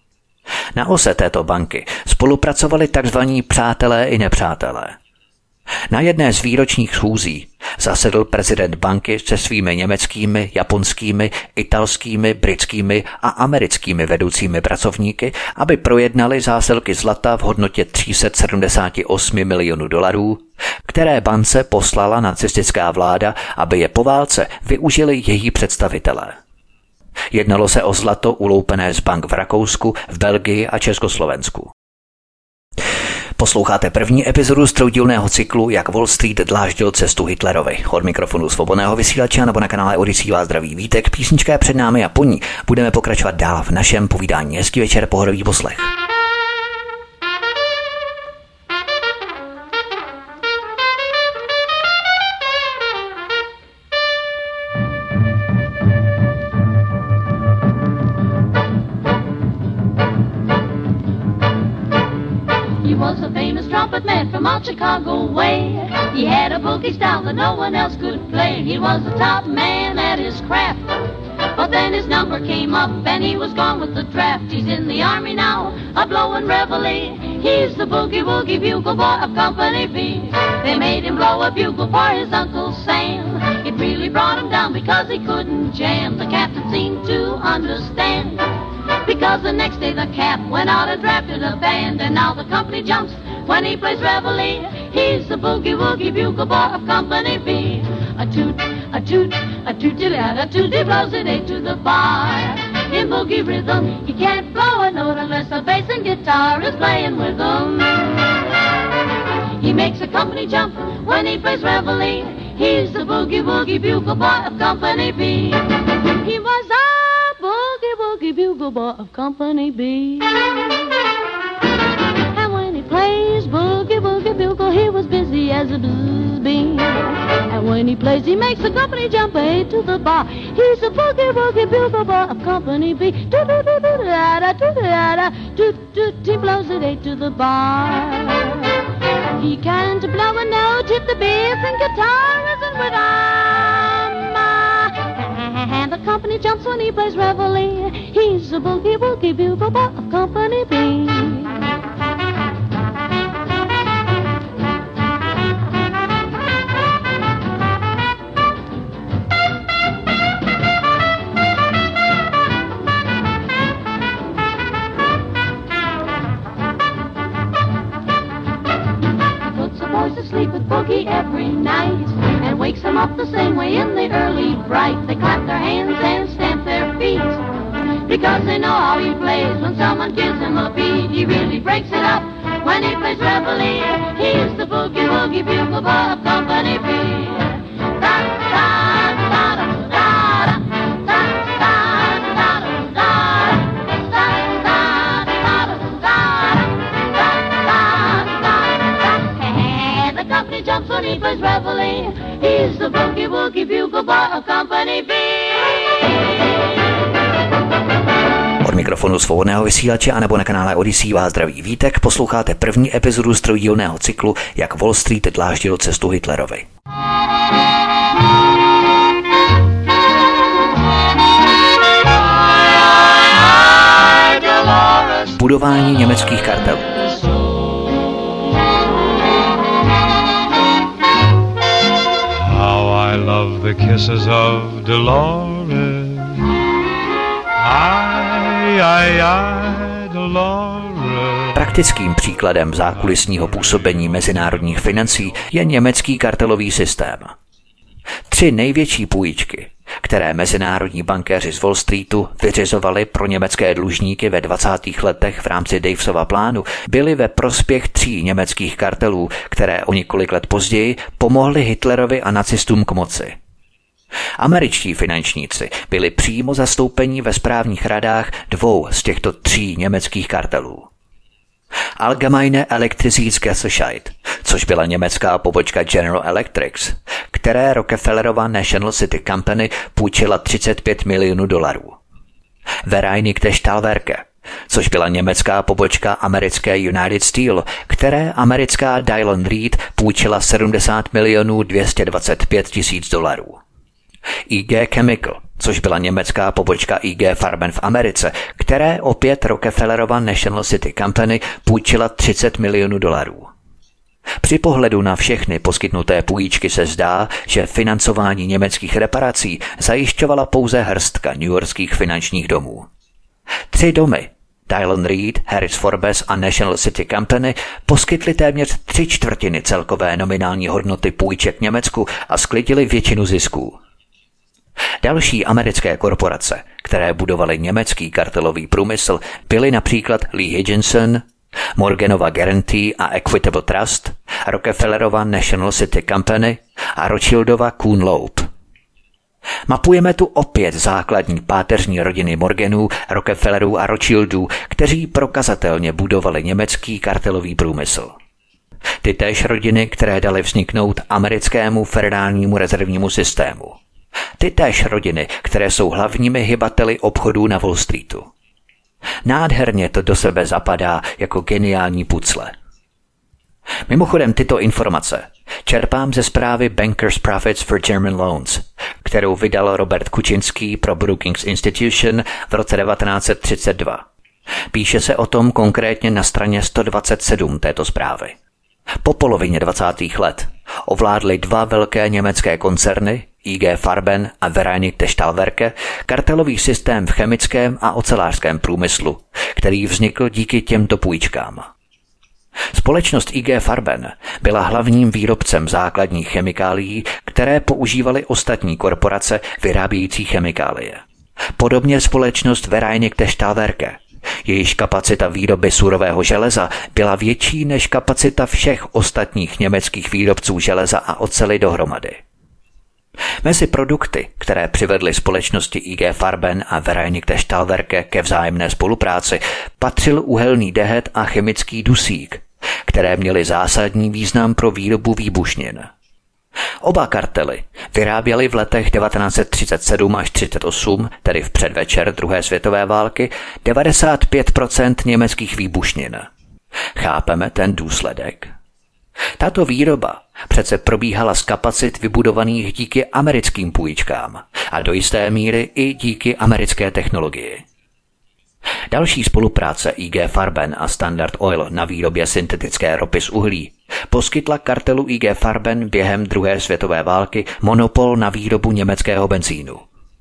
Na ose této banky spolupracovali tzv. Přátelé i nepřátelé. Na jedné z výročních schůzí zasedl prezident banky se svými německými, japonskými, italskými, britskými a americkými vedoucími pracovníky, aby projednali zásilky zlata v hodnotě tři sta sedmdesát osm milionů dolarů, které bance poslala nacistická vláda, aby je po válce využili její představitelé. Jednalo se o zlato uloupené z bank v Rakousku, v Belgii a Československu. Posloucháte první epizodu z troudílného cyklu Jak Wall Street dláždil cestu Hitlerovi. Od mikrofonu Svobodného vysílače nebo na kanále Odyssey vás zdraví Vítek, písnička je před námi a po ní budeme pokračovat dál v našem povídání. Hezký večer, pohodový poslech. From out Chicago way, he had a boogie style that no one else could play. He was the top man at his craft, but then his number came up and he was gone with the draft. He's in the army now, a blowin' reveille. He's the boogie woogie bugle boy of Company B. They made him blow a bugle for his Uncle Sam. It really brought him down because he couldn't jam. The captain seemed to understand, because the next day the cap went out and drafted a band, and now the company jumps when he plays reveille. He's the boogie woogie bugle boy of Company B. A toot, a toot, a tooty lad, a tooty blows it eight to the bar. In boogie rhythm, he can't blow a note unless the bass and guitar is playing with him. He makes a company jump when he plays reveille. He's the boogie woogie bugle boy of Company B. He was a boogie woogie bugle boy of Company B. Plays boogie woogie bugle, he was busy as a buzz bean. And when he plays, he makes the company jump eight to the bar. He's a boogie woogie bugle boy of Company B. Do do do do da da do da da do do. He blows it eight to the bar. He can't blow a note if the bass and guitar isn't with him. And the company jumps when he plays reveille. He's a boogie woogie bugle boy of Company B. Sleep with boogie every night and wakes them up the same way in the early bright. They clap their hands and stamp their feet because they know how he plays. When someone gives him a beat, he really breaks it up when he plays reveille. He's the boogie woogie bugle boy of Company B. Da da da da da da da da da da. Jumps when he plays reveille. He's the boogie woogie bugle boy of Company B. Od mikrofonu Svobodného vysílače anebo na kanále Odyssey vás zdraví Vítek, posloucháte první epizodu z trojdílného cyklu Jak Wall Street dláždil cestu Hitlerovi. Budování německých kartelů. I love the kisses of Dolores. Ay, ay, ay, Dolores. Praktickým příkladem zákulisního působení mezinárodních financí je německý kartelový systém. Tři největší půjčky, které mezinárodní bankéři z Wall Streetu vyřizovali pro německé dlužníky ve dvacátých letech v rámci Davesova plánu, byly ve prospěch tří německých kartelů, které o několik let později pomohly Hitlerovi a nacistům k moci. Američtí finančníci byli přímo zastoupeni ve správních radách dvou z těchto tří německých kartelů. Allgemeine Elektrizitätsgesellschaft, což byla německá pobočka General Electric, které Rockefellerova National City Company půjčila třicet pět milionů dolarů. Vereinigte Stahlwerke, což byla německá pobočka americké United Steel, které americká Dillon Reed půjčila sedmdesát milionů dvě stě dvacet pět tisíc dolarů. I G Chemical, což byla německá pobočka I G Farben v Americe, které opět Rockefellerova National City Company půjčila třicet milionů dolarů. Při pohledu na všechny poskytnuté půjčky se zdá, že financování německých reparací zajišťovala pouze hrstka newyorských finančních domů. Tři domy, Dillon Read, Harris Forbes a National City Company, poskytly téměř tři čtvrtiny celkové nominální hodnoty půjček Německu a sklidily většinu zisků. Další americké korporace, které budovaly německý kartelový průmysl, byly například Lee Higginson, Morganova Guarantee a Equitable Trust, Rockefellerova National City Company a Rothschildova Kuhn Loeb. Mapujeme tu opět základní páteřní rodiny Morganů, Rockefellerů a Rothschildů, kteří prokazatelně budovali německý kartelový průmysl. Ty též rodiny, které daly vzniknout americkému federálnímu rezervnímu systému. Ty též rodiny, které jsou hlavními hybateli obchodů na Wall Streetu. Nádherně to do sebe zapadá jako geniální pucle. Mimochodem tyto informace čerpám ze zprávy Bankers Profits for German Loans, kterou vydal Robert Kučinský pro Brookings Institution v roce devatenáct set třicet dva. Píše se o tom konkrétně na straně sto dvacet sedm této zprávy. Po polovině dvacátých let ovládly dva velké německé koncerny, I G Farben a Vereinigte Stahlwerke, kartelový systém v chemickém a ocelářském průmyslu, který vznikl díky těmto půjčkám. Společnost I G Farben byla hlavním výrobcem základních chemikálií, které používaly ostatní korporace vyrábějící chemikálie. Podobně společnost Vereinigte Stahlwerke, jejíž kapacita výroby surového železa byla větší než kapacita všech ostatních německých výrobců železa a oceli dohromady. Mezi produkty, které přivedly společnosti I G Farben a Vereinigte Stahlwerke ke vzájemné spolupráci, patřil uhelný dehet a chemický dusík, které měly zásadní význam pro výrobu výbušnin. Oba kartely vyráběly v letech devatenáct set třicet sedm až třicet osm, tedy v předvečer druhé světové války, devadesát pět procent německých výbušnin. Chápeme ten důsledek? Tato výroba přece probíhala z kapacit vybudovaných díky americkým půjčkám a do jisté míry i díky americké technologii. Další spolupráce I G Farben a Standard Oil na výrobě syntetické ropy z uhlí poskytla kartelu I G Farben během druhé světové války monopol na výrobu německého benzínu.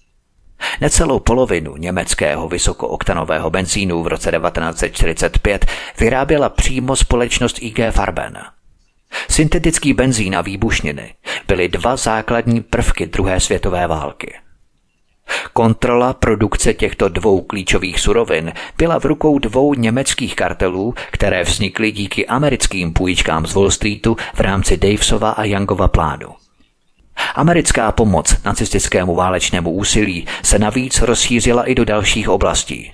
Necelou polovinu německého vysokooktanového benzínu v roce devatenáct set čtyřicet pět vyráběla přímo společnost I G Farben. Syntetický benzín a výbušniny byly dva základní prvky druhé světové války. Kontrola produkce těchto dvou klíčových surovin byla v rukou dvou německých kartelů, které vznikly díky americkým půjčkám z Wall Streetu v rámci Davesova a Youngova plánu. Americká pomoc nacistickému válečnému úsilí se navíc rozšířila i do dalších oblastí.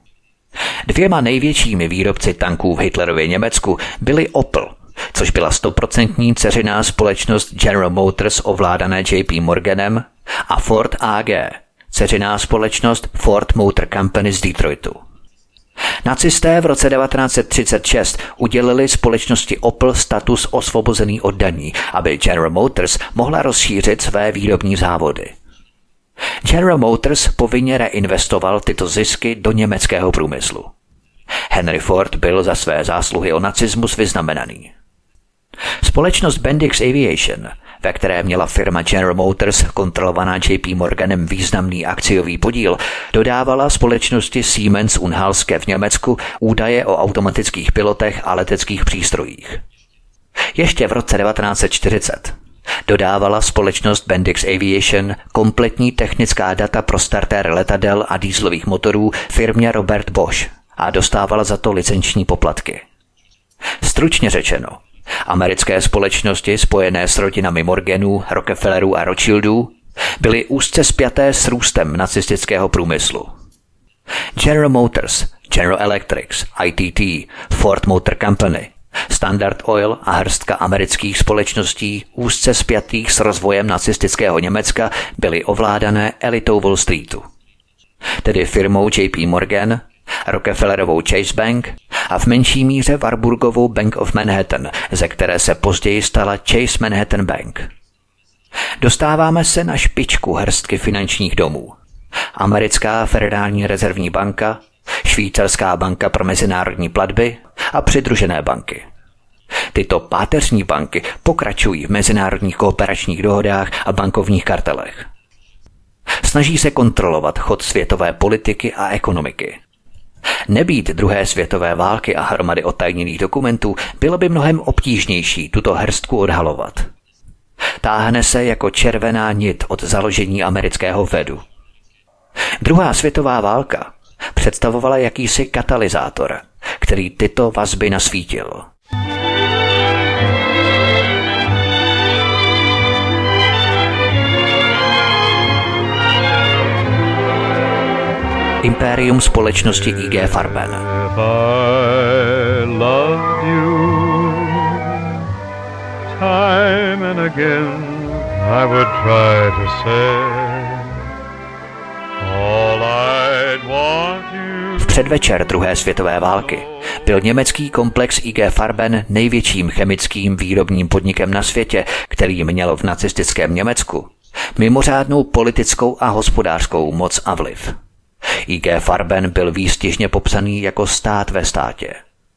Dvěma největšími výrobci tanků v Hitlerově Německu byly Opel, což byla stoprocentní dceřiná společnost General Motors ovládané J P Morganem, a Ford A G, dceřiná společnost Ford Motor Company z Detroitu. Nacisté v roce devatenáct set třicet šest udělili společnosti Opel status osvobozený od daní, aby General Motors mohla rozšířit své výrobní závody. General Motors povinně reinvestoval tyto zisky do německého průmyslu. Henry Ford byl za své zásluhy o nacismus vyznamenaný. Společnost Bendix Aviation, ve které měla firma General Motors kontrolovaná J P Morganem významný akciový podíl, dodávala společnosti Siemens und Halske v Německu údaje o automatických pilotech a leteckých přístrojích. Ještě v roce devatenáct set čtyřicet dodávala společnost Bendix Aviation kompletní technická data pro startér letadel a dieselových motorů firmě Robert Bosch a dostávala za to licenční poplatky. Stručně řečeno, americké společnosti spojené s rodinami Morganů, Rockefellerů a Rothschildů byly úzce spjaté s růstem nacistického průmyslu. General Motors, General Electric, I T T, Ford Motor Company, Standard Oil a hrstka amerických společností úzce spjatých s rozvojem nacistického Německa byly ovládané elitou Wall Streetu. Tedy firmou J P Morgan, Rockefellerovou Chase Bank a v menší míře Warburgovou Bank of Manhattan, ze které se později stala Chase Manhattan Bank. Dostáváme se na špičku hrstky finančních domů. Americká federální rezervní banka, Švýcarská banka pro mezinárodní platby a přidružené banky. Tyto páteřní banky pokračují v mezinárodních kooperačních dohodách a bankovních kartelech. Snaží se kontrolovat chod světové politiky a ekonomiky. Nebýt druhé světové války a hromady odtajněných dokumentů, bylo by mnohem obtížnější tuto hrstku odhalovat. Táhne se jako červená nit od založení amerického Fedu. Druhá světová válka představovala jakýsi katalyzátor, který tyto vazby nasvítil. Impérium společnosti I G Farben. V předvečer druhé světové války byl německý komplex I G Farben největším chemickým výrobním podnikem na světě, který měl v nacistickém Německu mimořádnou politickou a hospodářskou moc a vliv. I G Farben byl výstižně popsaný jako stát ve státě.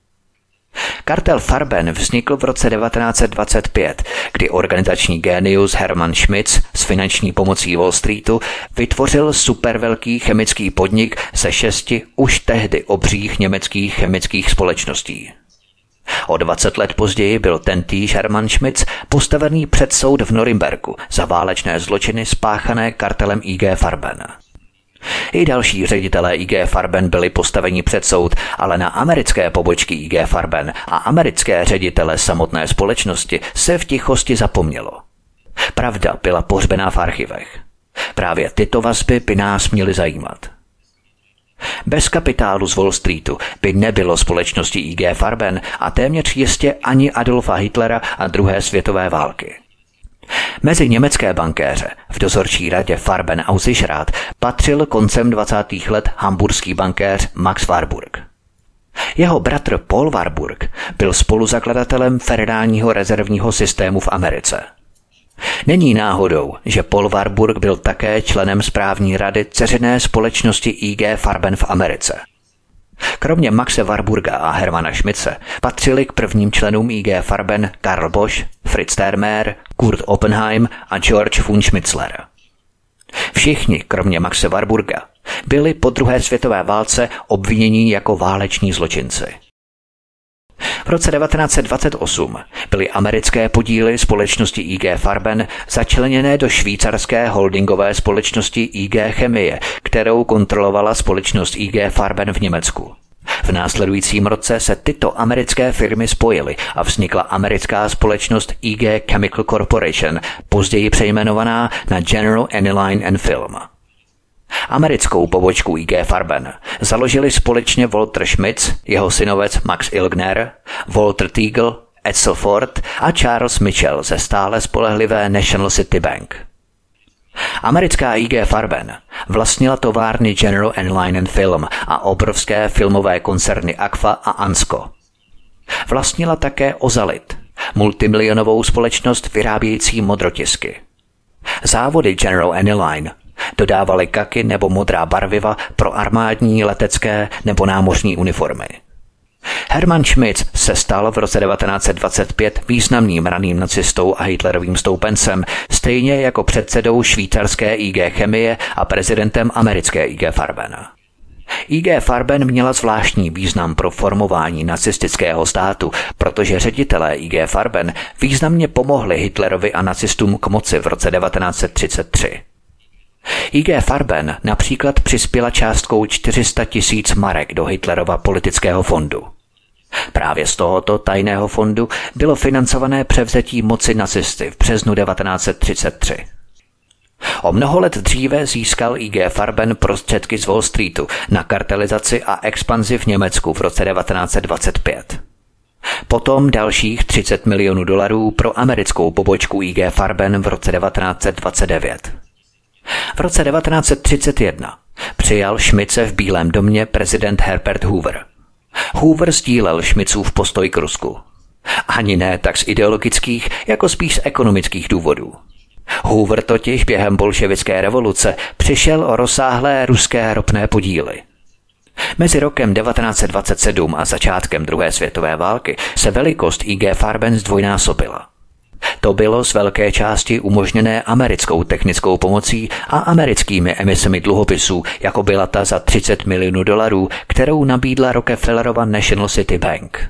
Kartel Farben vznikl v roce devatenáct set dvacet pět, kdy organizační génius Hermann Schmitz s finanční pomocí Wall Streetu vytvořil supervelký chemický podnik ze šesti už tehdy obřích německých chemických společností. O dvacet let později byl tentýž Hermann Schmitz postavený před soud v Norimberku za válečné zločiny spáchané kartelem I G Farben. I další ředitelé I G Farben byli postaveni před soud, ale na americké pobočky I G Farben a americké ředitele samotné společnosti se v tichosti zapomnělo. Pravda byla pohřbená v archivech. Právě tyto vazby by nás měly zajímat. Bez kapitálu z Wall Streetu by nebylo společnosti I G Farben a téměř jistě ani Adolfa Hitlera a druhé světové války. Mezi německé bankéře v dozorčí radě Farben Aufsichtsrat patřil koncem dvacátých let hamburský bankéř Max Warburg. Jeho bratr Paul Warburg byl spoluzakladatelem federálního rezervního systému v Americe. Není náhodou, že Paul Warburg byl také členem správní rady dceřiné společnosti I G Farben v Americe. Kromě Maxe Warburga a Hermana Schmitze patřili k prvním členům I G Farben Karl Bosch, Fritz Termer, Kurt Oppenheim a George von Schmitzler. Všichni, kromě Maxe Warburga, byli po druhé světové válce obviněni jako váleční zločinci. V roce devatenáct set dvacet osm byly americké podíly společnosti I G Farben začleněné do švýcarské holdingové společnosti I G Chemie, kterou kontrolovala společnost I G Farben v Německu. V následujícím roce se tyto americké firmy spojily a vznikla americká společnost I G Chemical Corporation, později přejmenovaná na General Aniline and Film. Americkou pobočku I G Farben založili společně Walter Schmitz, jeho synovec Max Ilgner, Walter Teagle, Edsel Ford a Charles Mitchell ze stále spolehlivé National City Bank. Americká I G Farben vlastnila továrny General Aniline and Film a obrovské filmové koncerny Agfa a Ansco. Vlastnila také Ozalit, multimilionovou společnost vyrábějící modrotisky. Závody General Aniline dodávaly kaky nebo modrá barviva pro armádní, letecké nebo námořní uniformy. Hermann Schmitz se stal v roce devatenáct set dvacet pět významným raným nacistou a hitlerovým stoupencem, stejně jako předsedou švýcarské I G Chemie a prezidentem americké I G Farben. I G Farben měla zvláštní význam pro formování nacistického státu, protože ředitelé I G Farben významně pomohli Hitlerovi a nacistům k moci v roce devatenáct set třicet tři. I G Farben například přispěla částkou čtyři sta tisíc marek do Hitlerova politického fondu. Právě z tohoto tajného fondu bylo financované převzetí moci nacisty v březnu devatenáct set třicet tři. O mnoho let dříve získal I G Farben prostředky z Wall Streetu na kartelizaci a expanzi v Německu v roce devatenáct set dvacet pět. Potom dalších třicet milionů dolarů pro americkou pobočku I G Farben v roce devatenáct set dvacet devět. V roce devatenáct set třicet jedna přijal Schmitze v Bílém domě prezident Herbert Hoover. Hoover sdílel Schmitzův postoj k Rusku. Ani ne tak z ideologických, jako spíš z ekonomických důvodů. Hoover totiž během bolševické revoluce přišel o rozsáhlé ruské ropné podíly. Mezi rokem devatenáct set dvacet sedm a začátkem druhé světové války se velikost I G Farben zdvojnásobila. To bylo z velké části umožněné americkou technickou pomocí a americkými emisemi dluhopisů, jako byla ta za třicet milionů dolarů, kterou nabídla Rockefellerova National City Bank.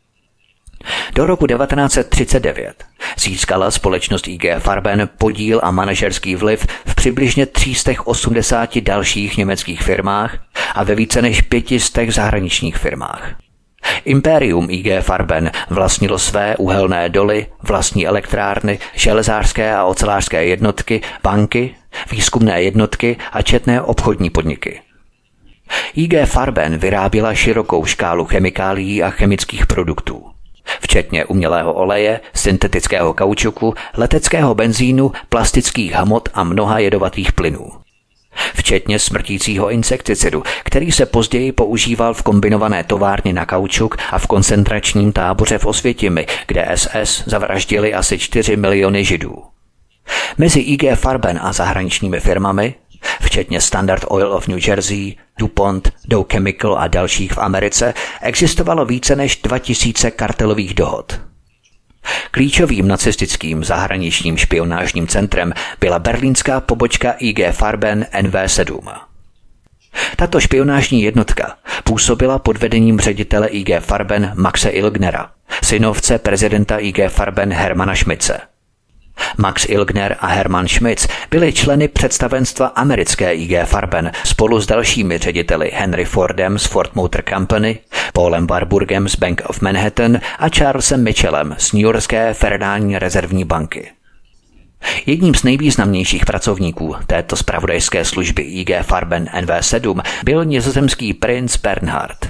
Do roku devatenáct set třicet devět získala společnost I G Farben podíl a manažerský vliv v přibližně tři sta osmdesáti dalších německých firmách a ve více než pětistech zahraničních firmách. Impérium I G Farben vlastnilo své uhelné doly, vlastní elektrárny, železářské a ocelářské jednotky, banky, výzkumné jednotky a četné obchodní podniky. I G Farben vyráběla širokou škálu chemikálií a chemických produktů, včetně umělého oleje, syntetického kaučuku, leteckého benzínu, plastických hmot a mnoha jedovatých plynů. Včetně smrtícího insekticidu, který se později používal v kombinované továrně na kaučuk a v koncentračním táboře v Osvětimi, kde S S zavraždili asi čtyři miliony Židů. Mezi I G Farben a zahraničními firmami, včetně Standard Oil of New Jersey, DuPont, Dow Chemical a dalších v Americe, existovalo více než dva tisíce kartelových dohod. Klíčovým nacistickým zahraničním špionážním centrem byla berlínská pobočka I G Farben N V sedm. Tato špionážní jednotka působila pod vedením ředitele I G Farben Maxe Ilgnera, synovce prezidenta I G Farben Hermana Schmitze. Max Ilgner a Hermann Schmitz byli členy představenstva americké I G Farben spolu s dalšími řediteli Henry Fordem z Ford Motor Company, Paulem Warburgem z Bank of Manhattan a Charlesem Mitchellem z Newyorské federální rezervní banky. Jedním z nejvýznamnějších pracovníků této zpravodajské služby I G Farben N V sedm byl nizozemský princ Bernhard.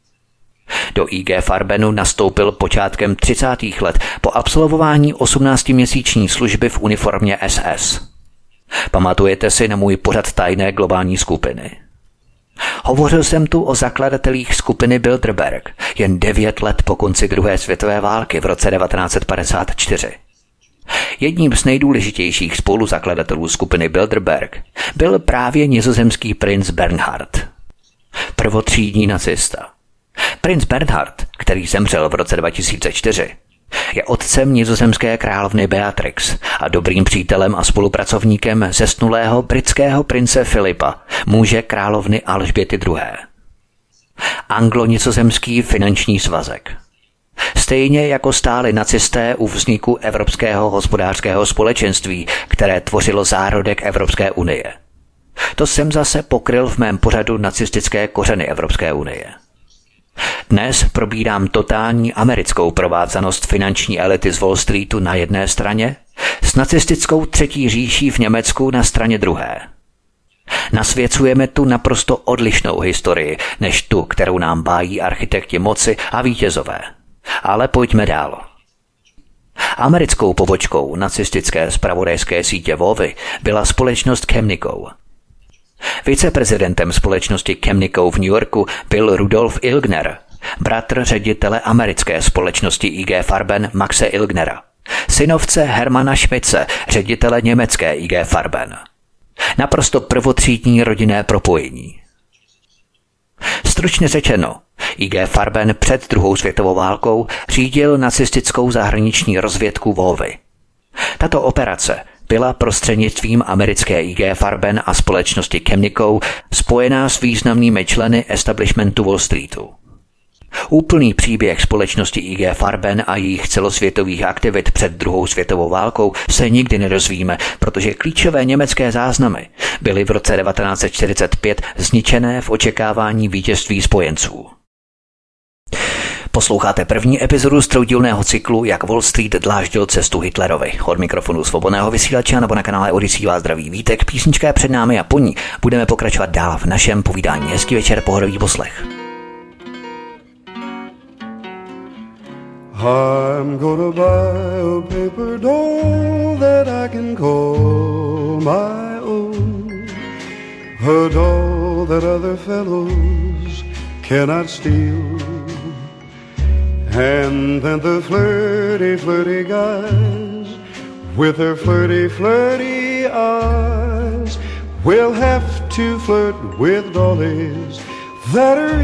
Do I G Farbenu nastoupil počátkem třicátých let po absolvování osmnáctiměsíční služby v uniformě S S. Pamatujete si na můj pořad tajné globální skupiny? Hovořil jsem tu o zakladatelích skupiny Bilderberg jen devět let po konci druhé světové války v roce devatenáct set padesát čtyři. Jedním z nejdůležitějších spoluzakladatelů skupiny Bilderberg byl právě nizozemský princ Bernhard. Prvotřídní nacista. Princ Bernhard, který zemřel v roce dva tisíce čtyři, je otcem nizozemské královny Beatrix a dobrým přítelem a spolupracovníkem zesnulého britského prince Filipa, muže královny Alžběty druhé. Anglo-nizozemský finanční svazek. Stejně jako stáli nacisté u vzniku Evropského hospodářského společenství, které tvořilo zárodek Evropské unie. To jsem zase pokryl v mém pořadu Nacistické kořeny Evropské unie. Dnes probírám totální americkou provázanost finanční elity z Wall Streetu na jedné straně s nacistickou třetí říší v Německu na straně druhé. Nasvěcujeme tu naprosto odlišnou historii, než tu, kterou nám bájí architekti moci a vítězové. Ale pojďme dál. Americkou pobočkou nacistické zpravodajské sítě Vovy byla společnost Chemnico. Viceprezidentem společnosti Chemnico v New Yorku byl Rudolf Ilgner, bratr ředitele americké společnosti I G Farben Maxe Ilgnera, synovce Hermana Schmitze, ředitele německé I G Farben. Naprosto prvotřídní rodinné propojení. Stručně řečeno, I G Farben před druhou světovou válkou řídil nacistickou zahraniční rozvědku Vovy. Tato operace byla prostřednictvím americké I G Farben a společnosti Chemnico spojená s významnými členy establishmentu Wall Streetu. Úplný příběh společnosti I G Farben a jejich celosvětových aktivit před druhou světovou válkou se nikdy nedozvíme, protože klíčové německé záznamy byly v roce devatenáct set čtyřicet pět zničené v očekávání vítězství spojenců. Posloucháte první epizodu z troudílného cyklu Jak Wall Street dláždil cestu Hitlerovi. Od mikrofonu Svobodného vysílače nebo na kanále Odyssey vás zdraví Vítek, písnička je před námi a po ní budeme pokračovat dál v našem povídání. Hezký večer, pohodový poslech. I'm gonna buy a paper doll that I can call my own, a doll that other fellows cannot steal. And then the flirty, flirty guys with their flirty, flirty eyes will have to flirt with dollies that are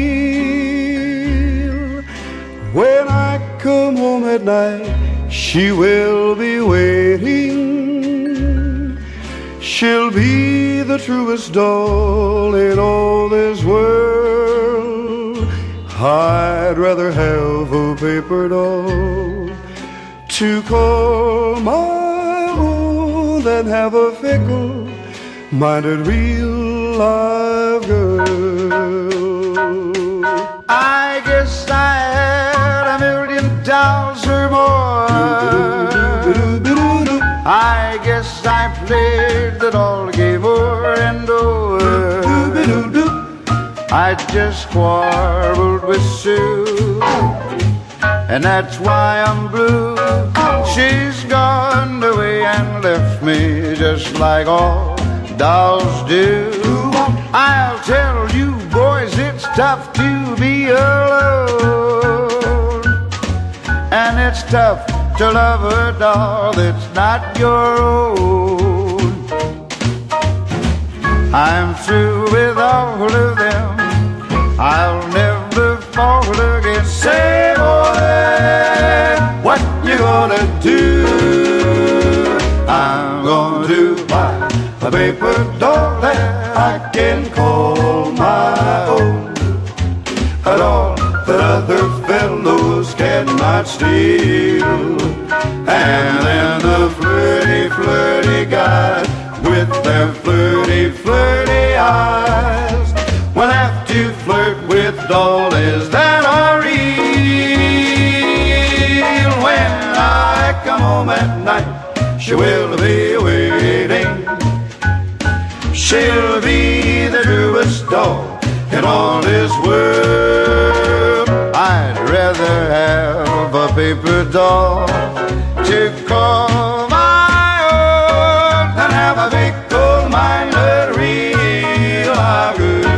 real. When I come home at night, she will be waiting. She'll be the truest doll in all this world. I'd rather have a paper doll to call my own than have a fickle-minded real live girl. I guess I had a million dolls or more. I guess I played the doll game over and over. I just quarreled with Sue, and that's why I'm blue. She's gone away and left me just like all dolls do. I'll tell you boys, it's tough to be alone, and it's tough to love a doll that's not your own. I'm through with all of them, I'll never fall again. Say, boy, what you gonna do? I'm gonna do buy a paper doll that I can call my own, a doll that other fellows cannot steal. And then the flirty, flirty guys with their flirty, flirty eyes will have to flirt with dollies that are real. When I come home at night, she will be waiting. She'll be the truest doll in all this world. I'd rather have a paper doll to call my own than have a big gold-minded real girl.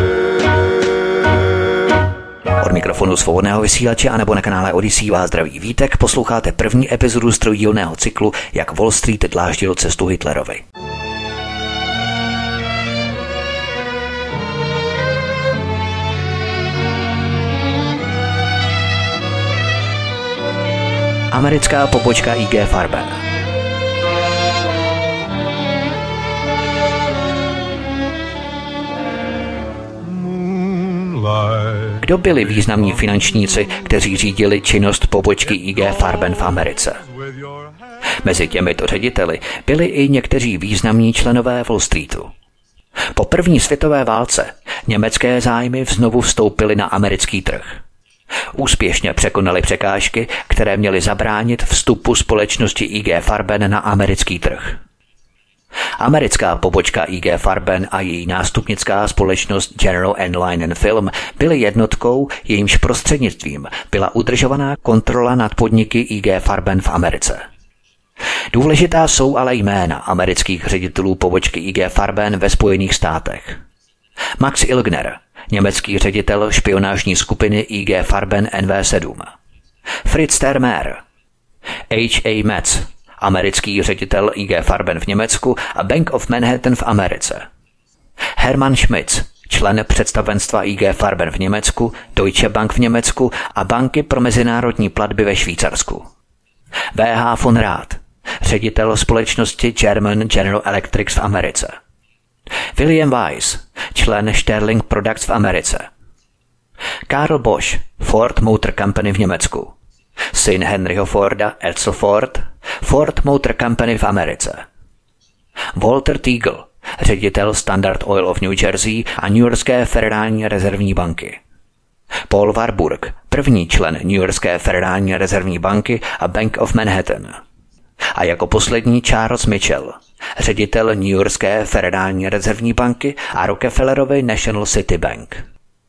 Od mikrofonu Svobodného vysílače anebo na kanále Odyssey vás zdraví Vítek, posloucháte první epizodu z trojdílného cyklu Jak Wall Street dláždil cestu Hitlerovi. Americká pobočka I G Farben. Kdo byli významní finančníci, kteří řídili činnost pobočky I G Farben v Americe? Mezi těmito řediteli byli i někteří významní členové Wall Streetu. Po první světové válce německé zájmy znovu vstoupily na americký trh. Úspěšně překonali překážky, které měly zabránit vstupu společnosti I G Farben na americký trh. Americká pobočka I G Farben a její nástupnická společnost General Enline and Film byly jednotkou, jejímž prostřednictvím byla udržovaná kontrola nad podniky I G Farben v Americe. Důležitá jsou ale jména amerických ředitelů pobočky I G Farben ve Spojených státech. Max Ilgner, německý ředitel špionážní skupiny I G Farben N V sedm. Fritz Termer, H A Metz, americký ředitel I G Farben v Německu a Bank of Manhattan v Americe. Hermann Schmitz, člen představenstva I G Farben v Německu, Deutsche Bank v Německu a banky pro mezinárodní platby ve Švýcarsku. W H von Rath, ředitel společnosti German General Electric v Americe. William Weiss, člen Sterling Products v Americe. Karl Bosch, Ford Motor Company v Německu. Syn Henryho Forda, Edsel Ford, Ford Motor Company v Americe. Walter Teagle, ředitel Standard Oil of New Jersey a Newyorské federální rezervní banky. Paul Warburg, první člen Newyorské federální rezervní banky a Bank of Manhattan. A jako poslední Charles Mitchell, ředitel Newyorské federální rezervní banky a Rockefellerovy National City Bank.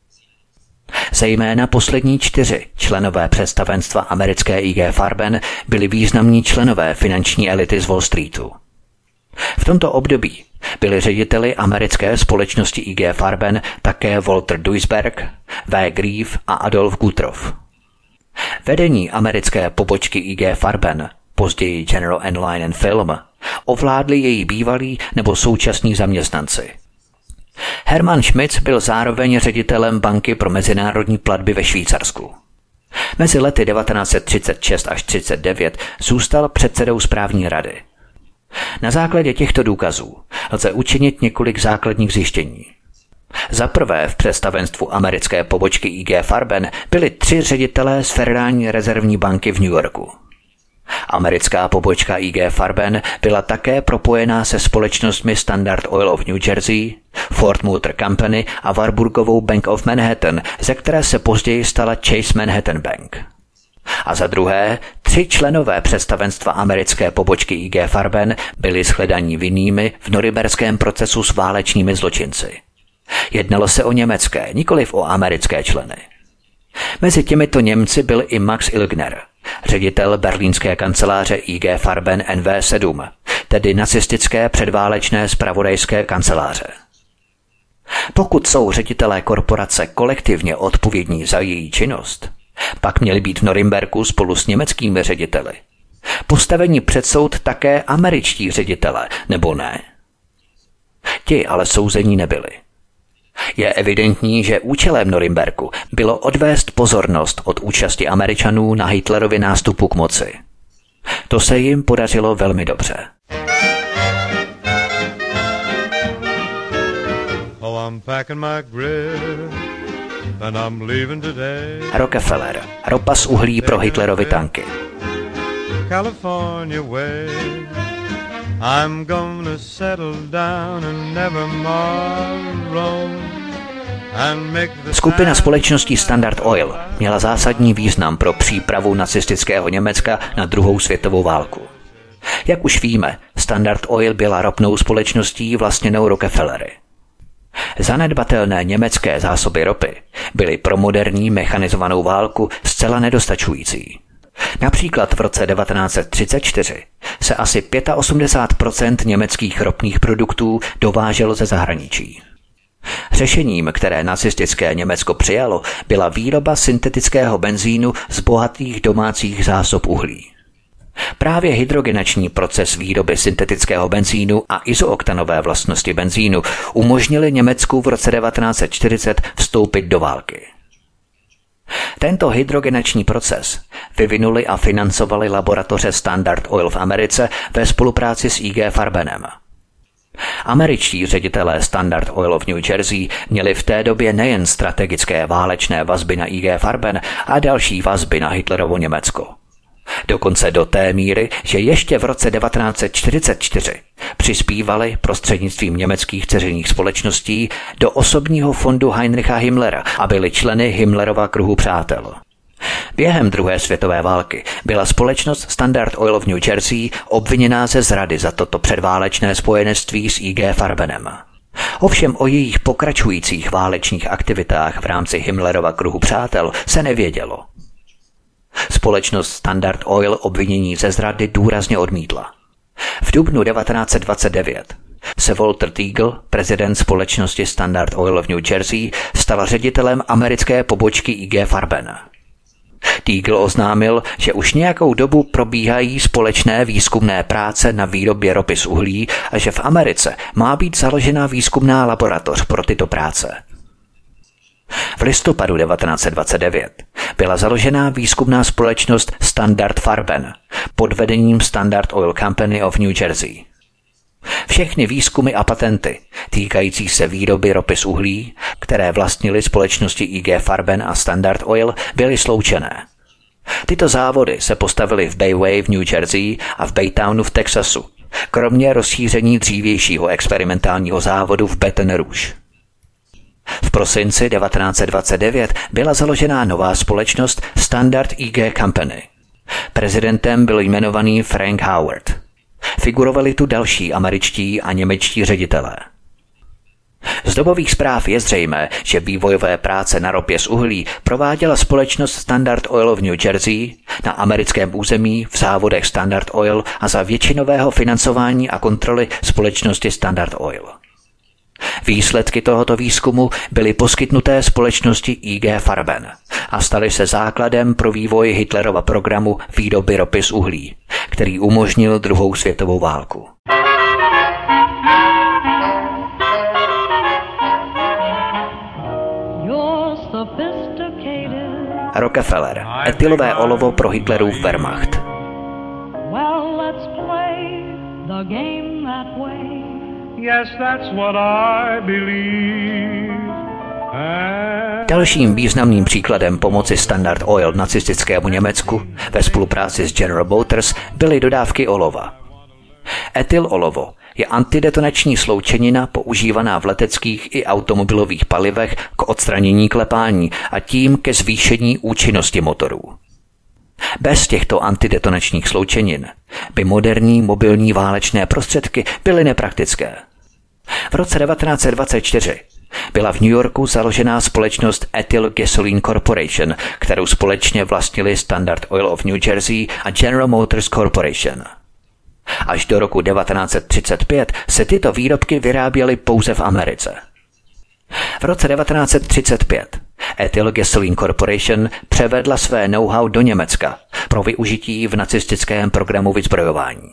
Zejména poslední čtyři členové představenstva americké I G Farben byli významní členové finanční elity z Wall Streetu. V tomto období byli řediteli americké společnosti I G Farben také Walter Duisberg, W. Grieve a Adolf Gutrow. Vedení americké pobočky I G Farben, později General Enline and Film, ovládli její bývalí nebo současní zaměstnanci. Hermann Schmitz byl zároveň ředitelem banky pro mezinárodní platby ve Švýcarsku. Mezi lety devatenáct set třicet šest až třicet devět zůstal předsedou správní rady. Na základě těchto důkazů lze učinit několik základních zjištění. Za prvé v představenstvu americké pobočky I G Farben byli tři ředitelé z Federální rezervní banky v New Yorku. Americká pobočka I G Farben byla také propojená se společnostmi Standard Oil of New Jersey, Ford Motor Company a Warburgovou Bank of Manhattan, ze které se později stala Chase Manhattan Bank. A za druhé, tři členové představenstva americké pobočky I G Farben byli shledaní vinnými v norimberském procesu s válečnými zločinci. Jednalo se o německé, nikoliv o americké členy. Mezi těmito Němci byl i Max Ilgner, ředitel berlínské kanceláře I G Farben N V sedm, tedy nacistické předválečné zpravodajské kanceláře. Pokud jsou ředitelé korporace kolektivně odpovědní za její činnost, pak měli být v Norimberku spolu s německými řediteli. Postavení před soud také američtí ředitele, nebo ne? Ti ale souzení nebyli. Je evidentní, že účelem Norimberku bylo odvést pozornost od účasti Američanů na Hitlerově nástupu k moci. To se jim podařilo velmi dobře. Oh, I'm packing my grip and I'm leaving today. Rockefeller, ropa z uhlí pro Hitlerovy tanky. California way. I'm gonna settle down and never more roam. Skupina společností Standard Oil měla zásadní význam pro přípravu nacistického Německa na druhou světovou válku. Jak už víme, Standard Oil byla ropnou společností vlastněnou Rockefellery. Zanedbatelné německé zásoby ropy byly pro moderní mechanizovanou válku zcela nedostačující. Například v roce devatenáct set třicet čtyři se asi osmdesát pět procent německých ropných produktů dováželo ze zahraničí. Řešením, které nacistické Německo přijalo, byla výroba syntetického benzínu z bohatých domácích zásob uhlí. Právě hydrogenační proces výroby syntetického benzínu a izooktanové vlastnosti benzínu umožnili Německu v roce devatenáct set čtyřicet vstoupit do války. Tento hydrogenační proces vyvinuli a financovali laboratoře Standard Oil v Americe ve spolupráci s I G Farbenem. Američtí ředitelé Standard Oil of New Jersey měli v té době nejen strategické válečné vazby na I G Farben a další vazby na Hitlerovo Německo. Dokonce do té míry, že ještě v roce devatenáct set čtyřicet čtyři přispívali prostřednictvím německých dceřiných společností do osobního fondu Heinricha Himmlera a byli členy Himmlerova kruhu přátel. Během druhé světové války byla společnost Standard Oil of New Jersey obviněná ze zrady za toto předválečné spojenectví s I G Farbenem. Ovšem o jejich pokračujících válečných aktivitách v rámci Himmlerova kruhu přátel se nevědělo. Společnost Standard Oil obvinění ze zrady důrazně odmítla. V dubnu devatenáct set dvacet devět se Walter Teagle, prezident společnosti Standard Oil of New Jersey, stal ředitelem americké pobočky I G Farben. Teagle oznámil, že už nějakou dobu probíhají společné výzkumné práce na výrobě ropy z uhlí a že v Americe má být založena výzkumná laboratoř pro tyto práce. V listopadu devatenáct set dvacet devět byla založena výzkumná společnost Standard Farben pod vedením Standard Oil Company of New Jersey. Všechny výzkumy a patenty týkající se výroby ropy z uhlí, které vlastnily společnosti I G Farben a Standard Oil, byly sloučené. Tyto závody se postavily v Bayway v New Jersey a v Baytownu v Texasu, kromě rozšíření dřívějšího experimentálního závodu v Baton Rouge. V prosinci devatenáct set dvacet devět byla založena nová společnost Standard I G Company. Prezidentem byl jmenovaný Frank Howard. Figurovali tu další američtí a němečtí ředitelé. Z dobových zpráv je zřejmé, že vývojové práce na ropě z uhlí prováděla společnost Standard Oil v New Jersey na americkém území v závodech Standard Oil a za většinového financování a kontroly společnosti Standard Oil. Výsledky tohoto výzkumu byly poskytnuté společnosti I G Farben a staly se základem pro vývoj Hitlerova programu výroby ropy z uhlí, který umožnil druhou světovou válku. Rockefeller, etylové olovo pro Hitlerův Wehrmacht. Well, let's play the game that way. Yes, that's what I believe. And... Dalším významným příkladem pomoci Standard Oil nacistickému Německu ve spolupráci s General Motors byly dodávky olova. Etylolovo je antidetonační sloučenina používaná v leteckých i automobilových palivech k odstranění klepání a tím ke zvýšení účinnosti motorů. Bez těchto antidetonačních sloučenin by moderní mobilní válečné prostředky byly nepraktické. V roce devatenáct set dvacet čtyři byla v New Yorku založená společnost Ethyl Gasoline Corporation, kterou společně vlastnili Standard Oil of New Jersey a General Motors Corporation. Až do roku devatenáct set třicet pět se tyto výrobky vyráběly pouze v Americe. V roce devatenáct set třicet pět Ethyl Gasoline Corporation převedla své know-how do Německa pro využití v nacistickém programu vyzbrojování.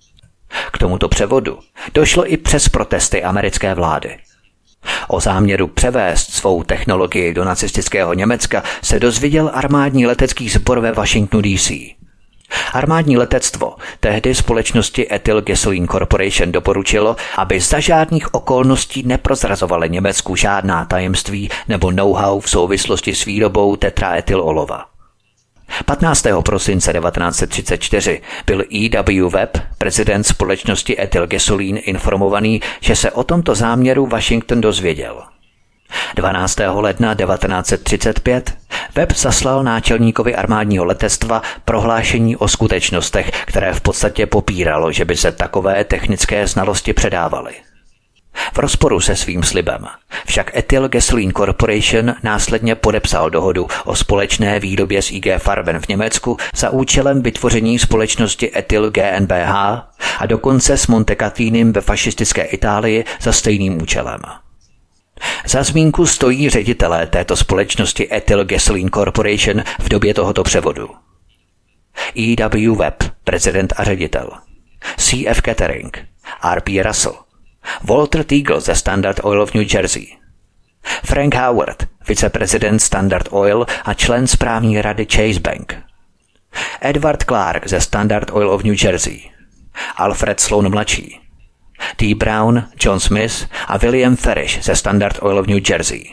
K tomuto převodu došlo i přes protesty americké vlády. O záměru převést svou technologii do nacistického Německa se dozvěděl armádní letecký sbor ve Washingtonu D C Armádní letectvo tehdy společnosti Ethyl Gasoline Corporation doporučilo, aby za žádných okolností neprozrazovali Německu žádná tajemství nebo know-how v souvislosti s výrobou tetraetylolova. patnáctého prosince devatenáct set třicet čtyři byl E W Webb, prezident společnosti Ethyl Gasoline, informovaný, že se o tomto záměru Washington dozvěděl. dvanáctého ledna devatenáct set třicet pět Webb zaslal náčelníkovi armádního letectva prohlášení o skutečnostech, které v podstatě popíralo, že by se takové technické znalosti předávaly. V rozporu se svým slibem však Ethyl Gasoline Corporation následně podepsal dohodu o společné výrobě s I G Farben v Německu za účelem vytvoření společnosti Ethyl G m B H a dokonce s Montecatinem ve fašistické Itálii za stejným účelem. Za zmínku stojí ředitelé této společnosti Ethyl Gasoline Corporation v době tohoto převodu. E W Webb, prezident a ředitel. C F Kettering, R P Russell, Walter Teagle ze Standard Oil of New Jersey, Frank Howard, viceprezident Standard Oil a člen správní rady Chase Bank, Edward Clark ze Standard Oil of New Jersey, Alfred Sloan mladší, T. Brown, John Smith a William Farish ze Standard Oil of New Jersey.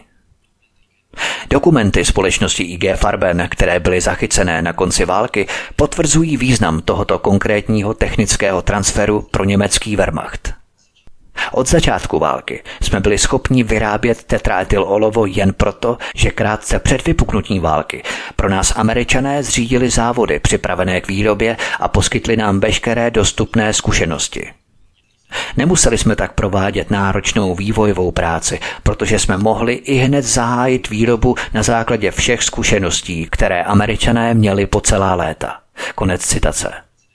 Dokumenty společnosti I G Farben, které byly zachycené na konci války, potvrzují význam tohoto konkrétního technického transferu pro německý Wehrmacht. Od začátku války jsme byli schopni vyrábět tetraetylolovo jen proto, že krátce před vypuknutím války pro nás Američané zřídili závody připravené k výrobě a poskytli nám veškeré dostupné zkušenosti. Nemuseli jsme tak provádět náročnou vývojovou práci, protože jsme mohli i hned zahájit výrobu na základě všech zkušeností, které Američané měli po celá léta. Konec citace.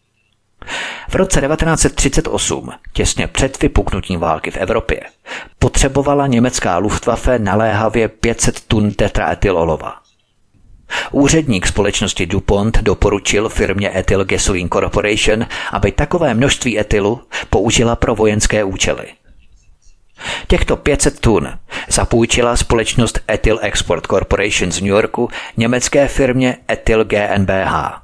V roce devatenáct set třicet osm, těsně před vypuknutím války v Evropě, potřebovala německá Luftwaffe naléhavě pět set tun tetraetylolova. Úředník společnosti DuPont doporučil firmě Ethyl Gasoline Corporation, aby takové množství etylu použila pro vojenské účely. Těchto pět set tun zapůjčila společnost Ethyl Export Corporation z New Yorku německé firmě Ethyl G m B H.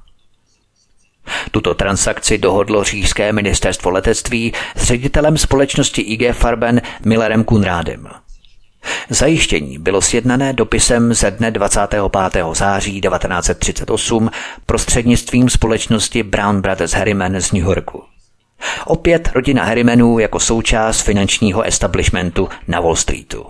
Tuto transakci dohodlo říšské ministerstvo letectví s ředitelem společnosti I G Farben Millerem Kunrádem. Zajištění bylo sjednané dopisem ze dne dvacátého pátého září devatenáct set třicet osm prostřednictvím společnosti Brown Brothers Harriman z New Yorku. Opět rodina Harrimanů jako součást finančního establishmentu na Wall Streetu.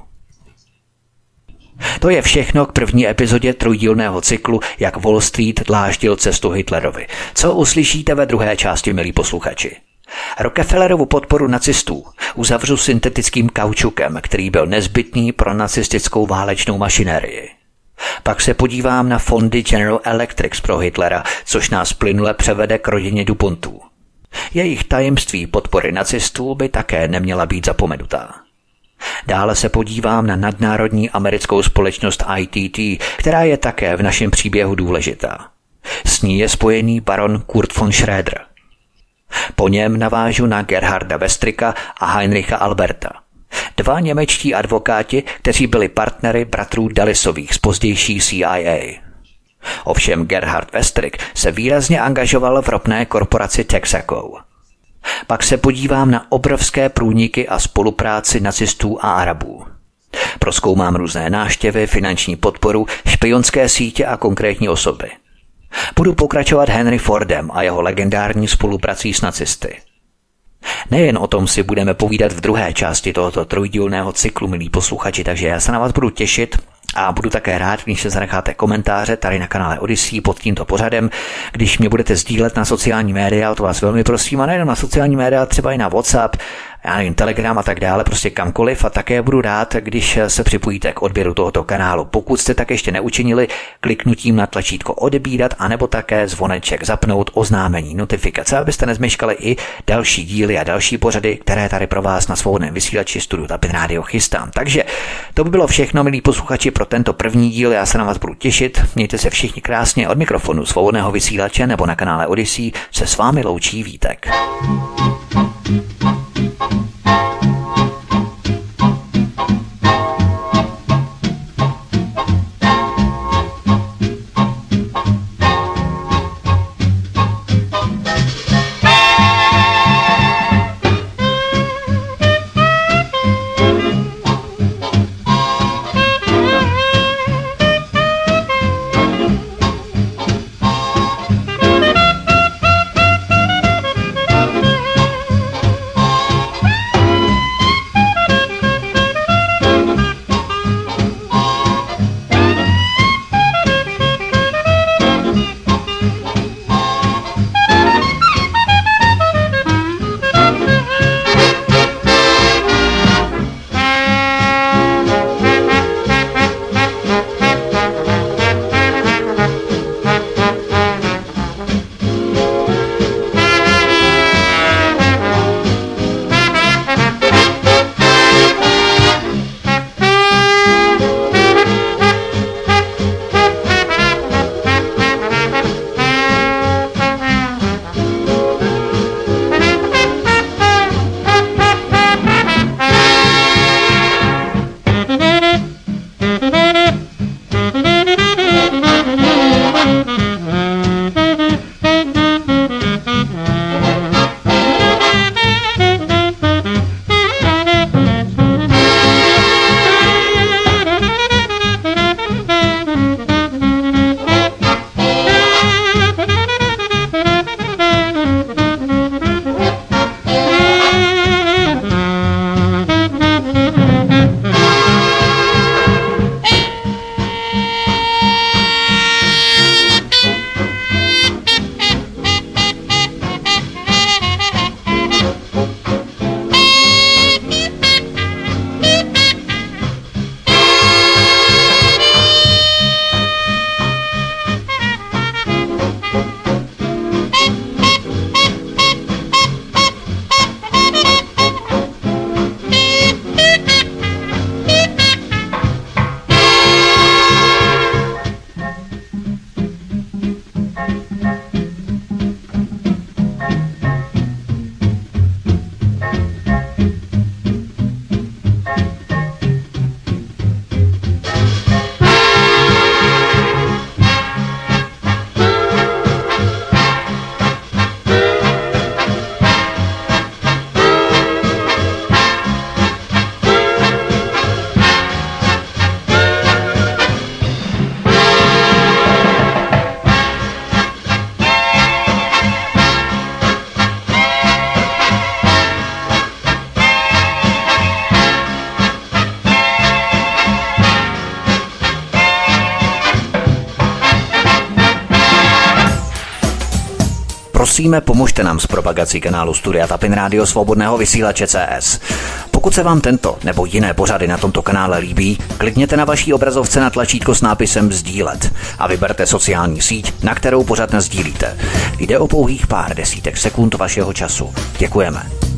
To je všechno k první epizodě trojdílného cyklu Jak Wall Street dláždil cestu Hitlerovi. Co uslyšíte ve druhé části, milí posluchači? Rockefellerovu podporu nacistů uzavřu syntetickým kaučukem, který byl nezbytný pro nacistickou válečnou mašinérii. Pak se podívám na fondy General Electric pro Hitlera, což nás plynule převede k rodině DuPontů. Jejich tajemství podpory nacistů by také neměla být zapomenutá. Dále se podívám na nadnárodní americkou společnost I T T, která je také v našem příběhu důležitá. S ní je spojený baron Kurt von Schroeder. Po něm navážu na Gerharda Westricka a Heinricha Alberta. dva němečtí advokáti, kteří byli partnery bratrů Dullisových z pozdější C I A. Ovšem Gerhard Westrick se výrazně angažoval v ropné korporaci Texaco. Pak se podívám na obrovské průniky a spolupráci nacistů a Arabů. Prozkoumám různé návštěvy, finanční podporu, špionské sítě a konkrétní osoby. Budu pokračovat Henry Fordem a jeho legendární spoluprací s nacisty. Nejen o tom si budeme povídat v druhé části tohoto trojdílného cyklu, milí posluchači, takže já se na vás budu těšit a budu také rád, když se zanecháte komentáře tady na kanále Odyssey pod tímto pořadem, když mě budete sdílet na sociální média, o to vás velmi prosím, a nejen na sociální média, třeba i na WhatsApp, já nevím, Telegram a tak dále, prostě kamkoliv, a také budu rád, když se připojíte k odběru tohoto kanálu. Pokud jste tak ještě neučinili, kliknutím na tlačítko odebírat, anebo také zvoneček zapnout, oznámení, notifikace, abyste nezmeškali i další díly a další pořady, které tady pro vás na svobodném vysílači Studiu Tapin Radio chystám. Takže to by bylo všechno, milí posluchači, pro tento první díl. Já se na vás budu těšit. Mějte se všichni krásně. Od mikrofonu svobodného vysílače nebo na kanále Odyssey se s vámi loučí Vítek. Prosíme, pomožte nám s propagací kanálu Studia Tapin Radio Svobodného vysílače C S. Pokud se vám tento nebo jiné pořady na tomto kanále líbí, klikněte na vaší obrazovce na tlačítko s nápisem sdílet a vyberte sociální síť, na kterou pořad nasdílíte. Jde o pouhých pár desítek sekund vašeho času. Děkujeme.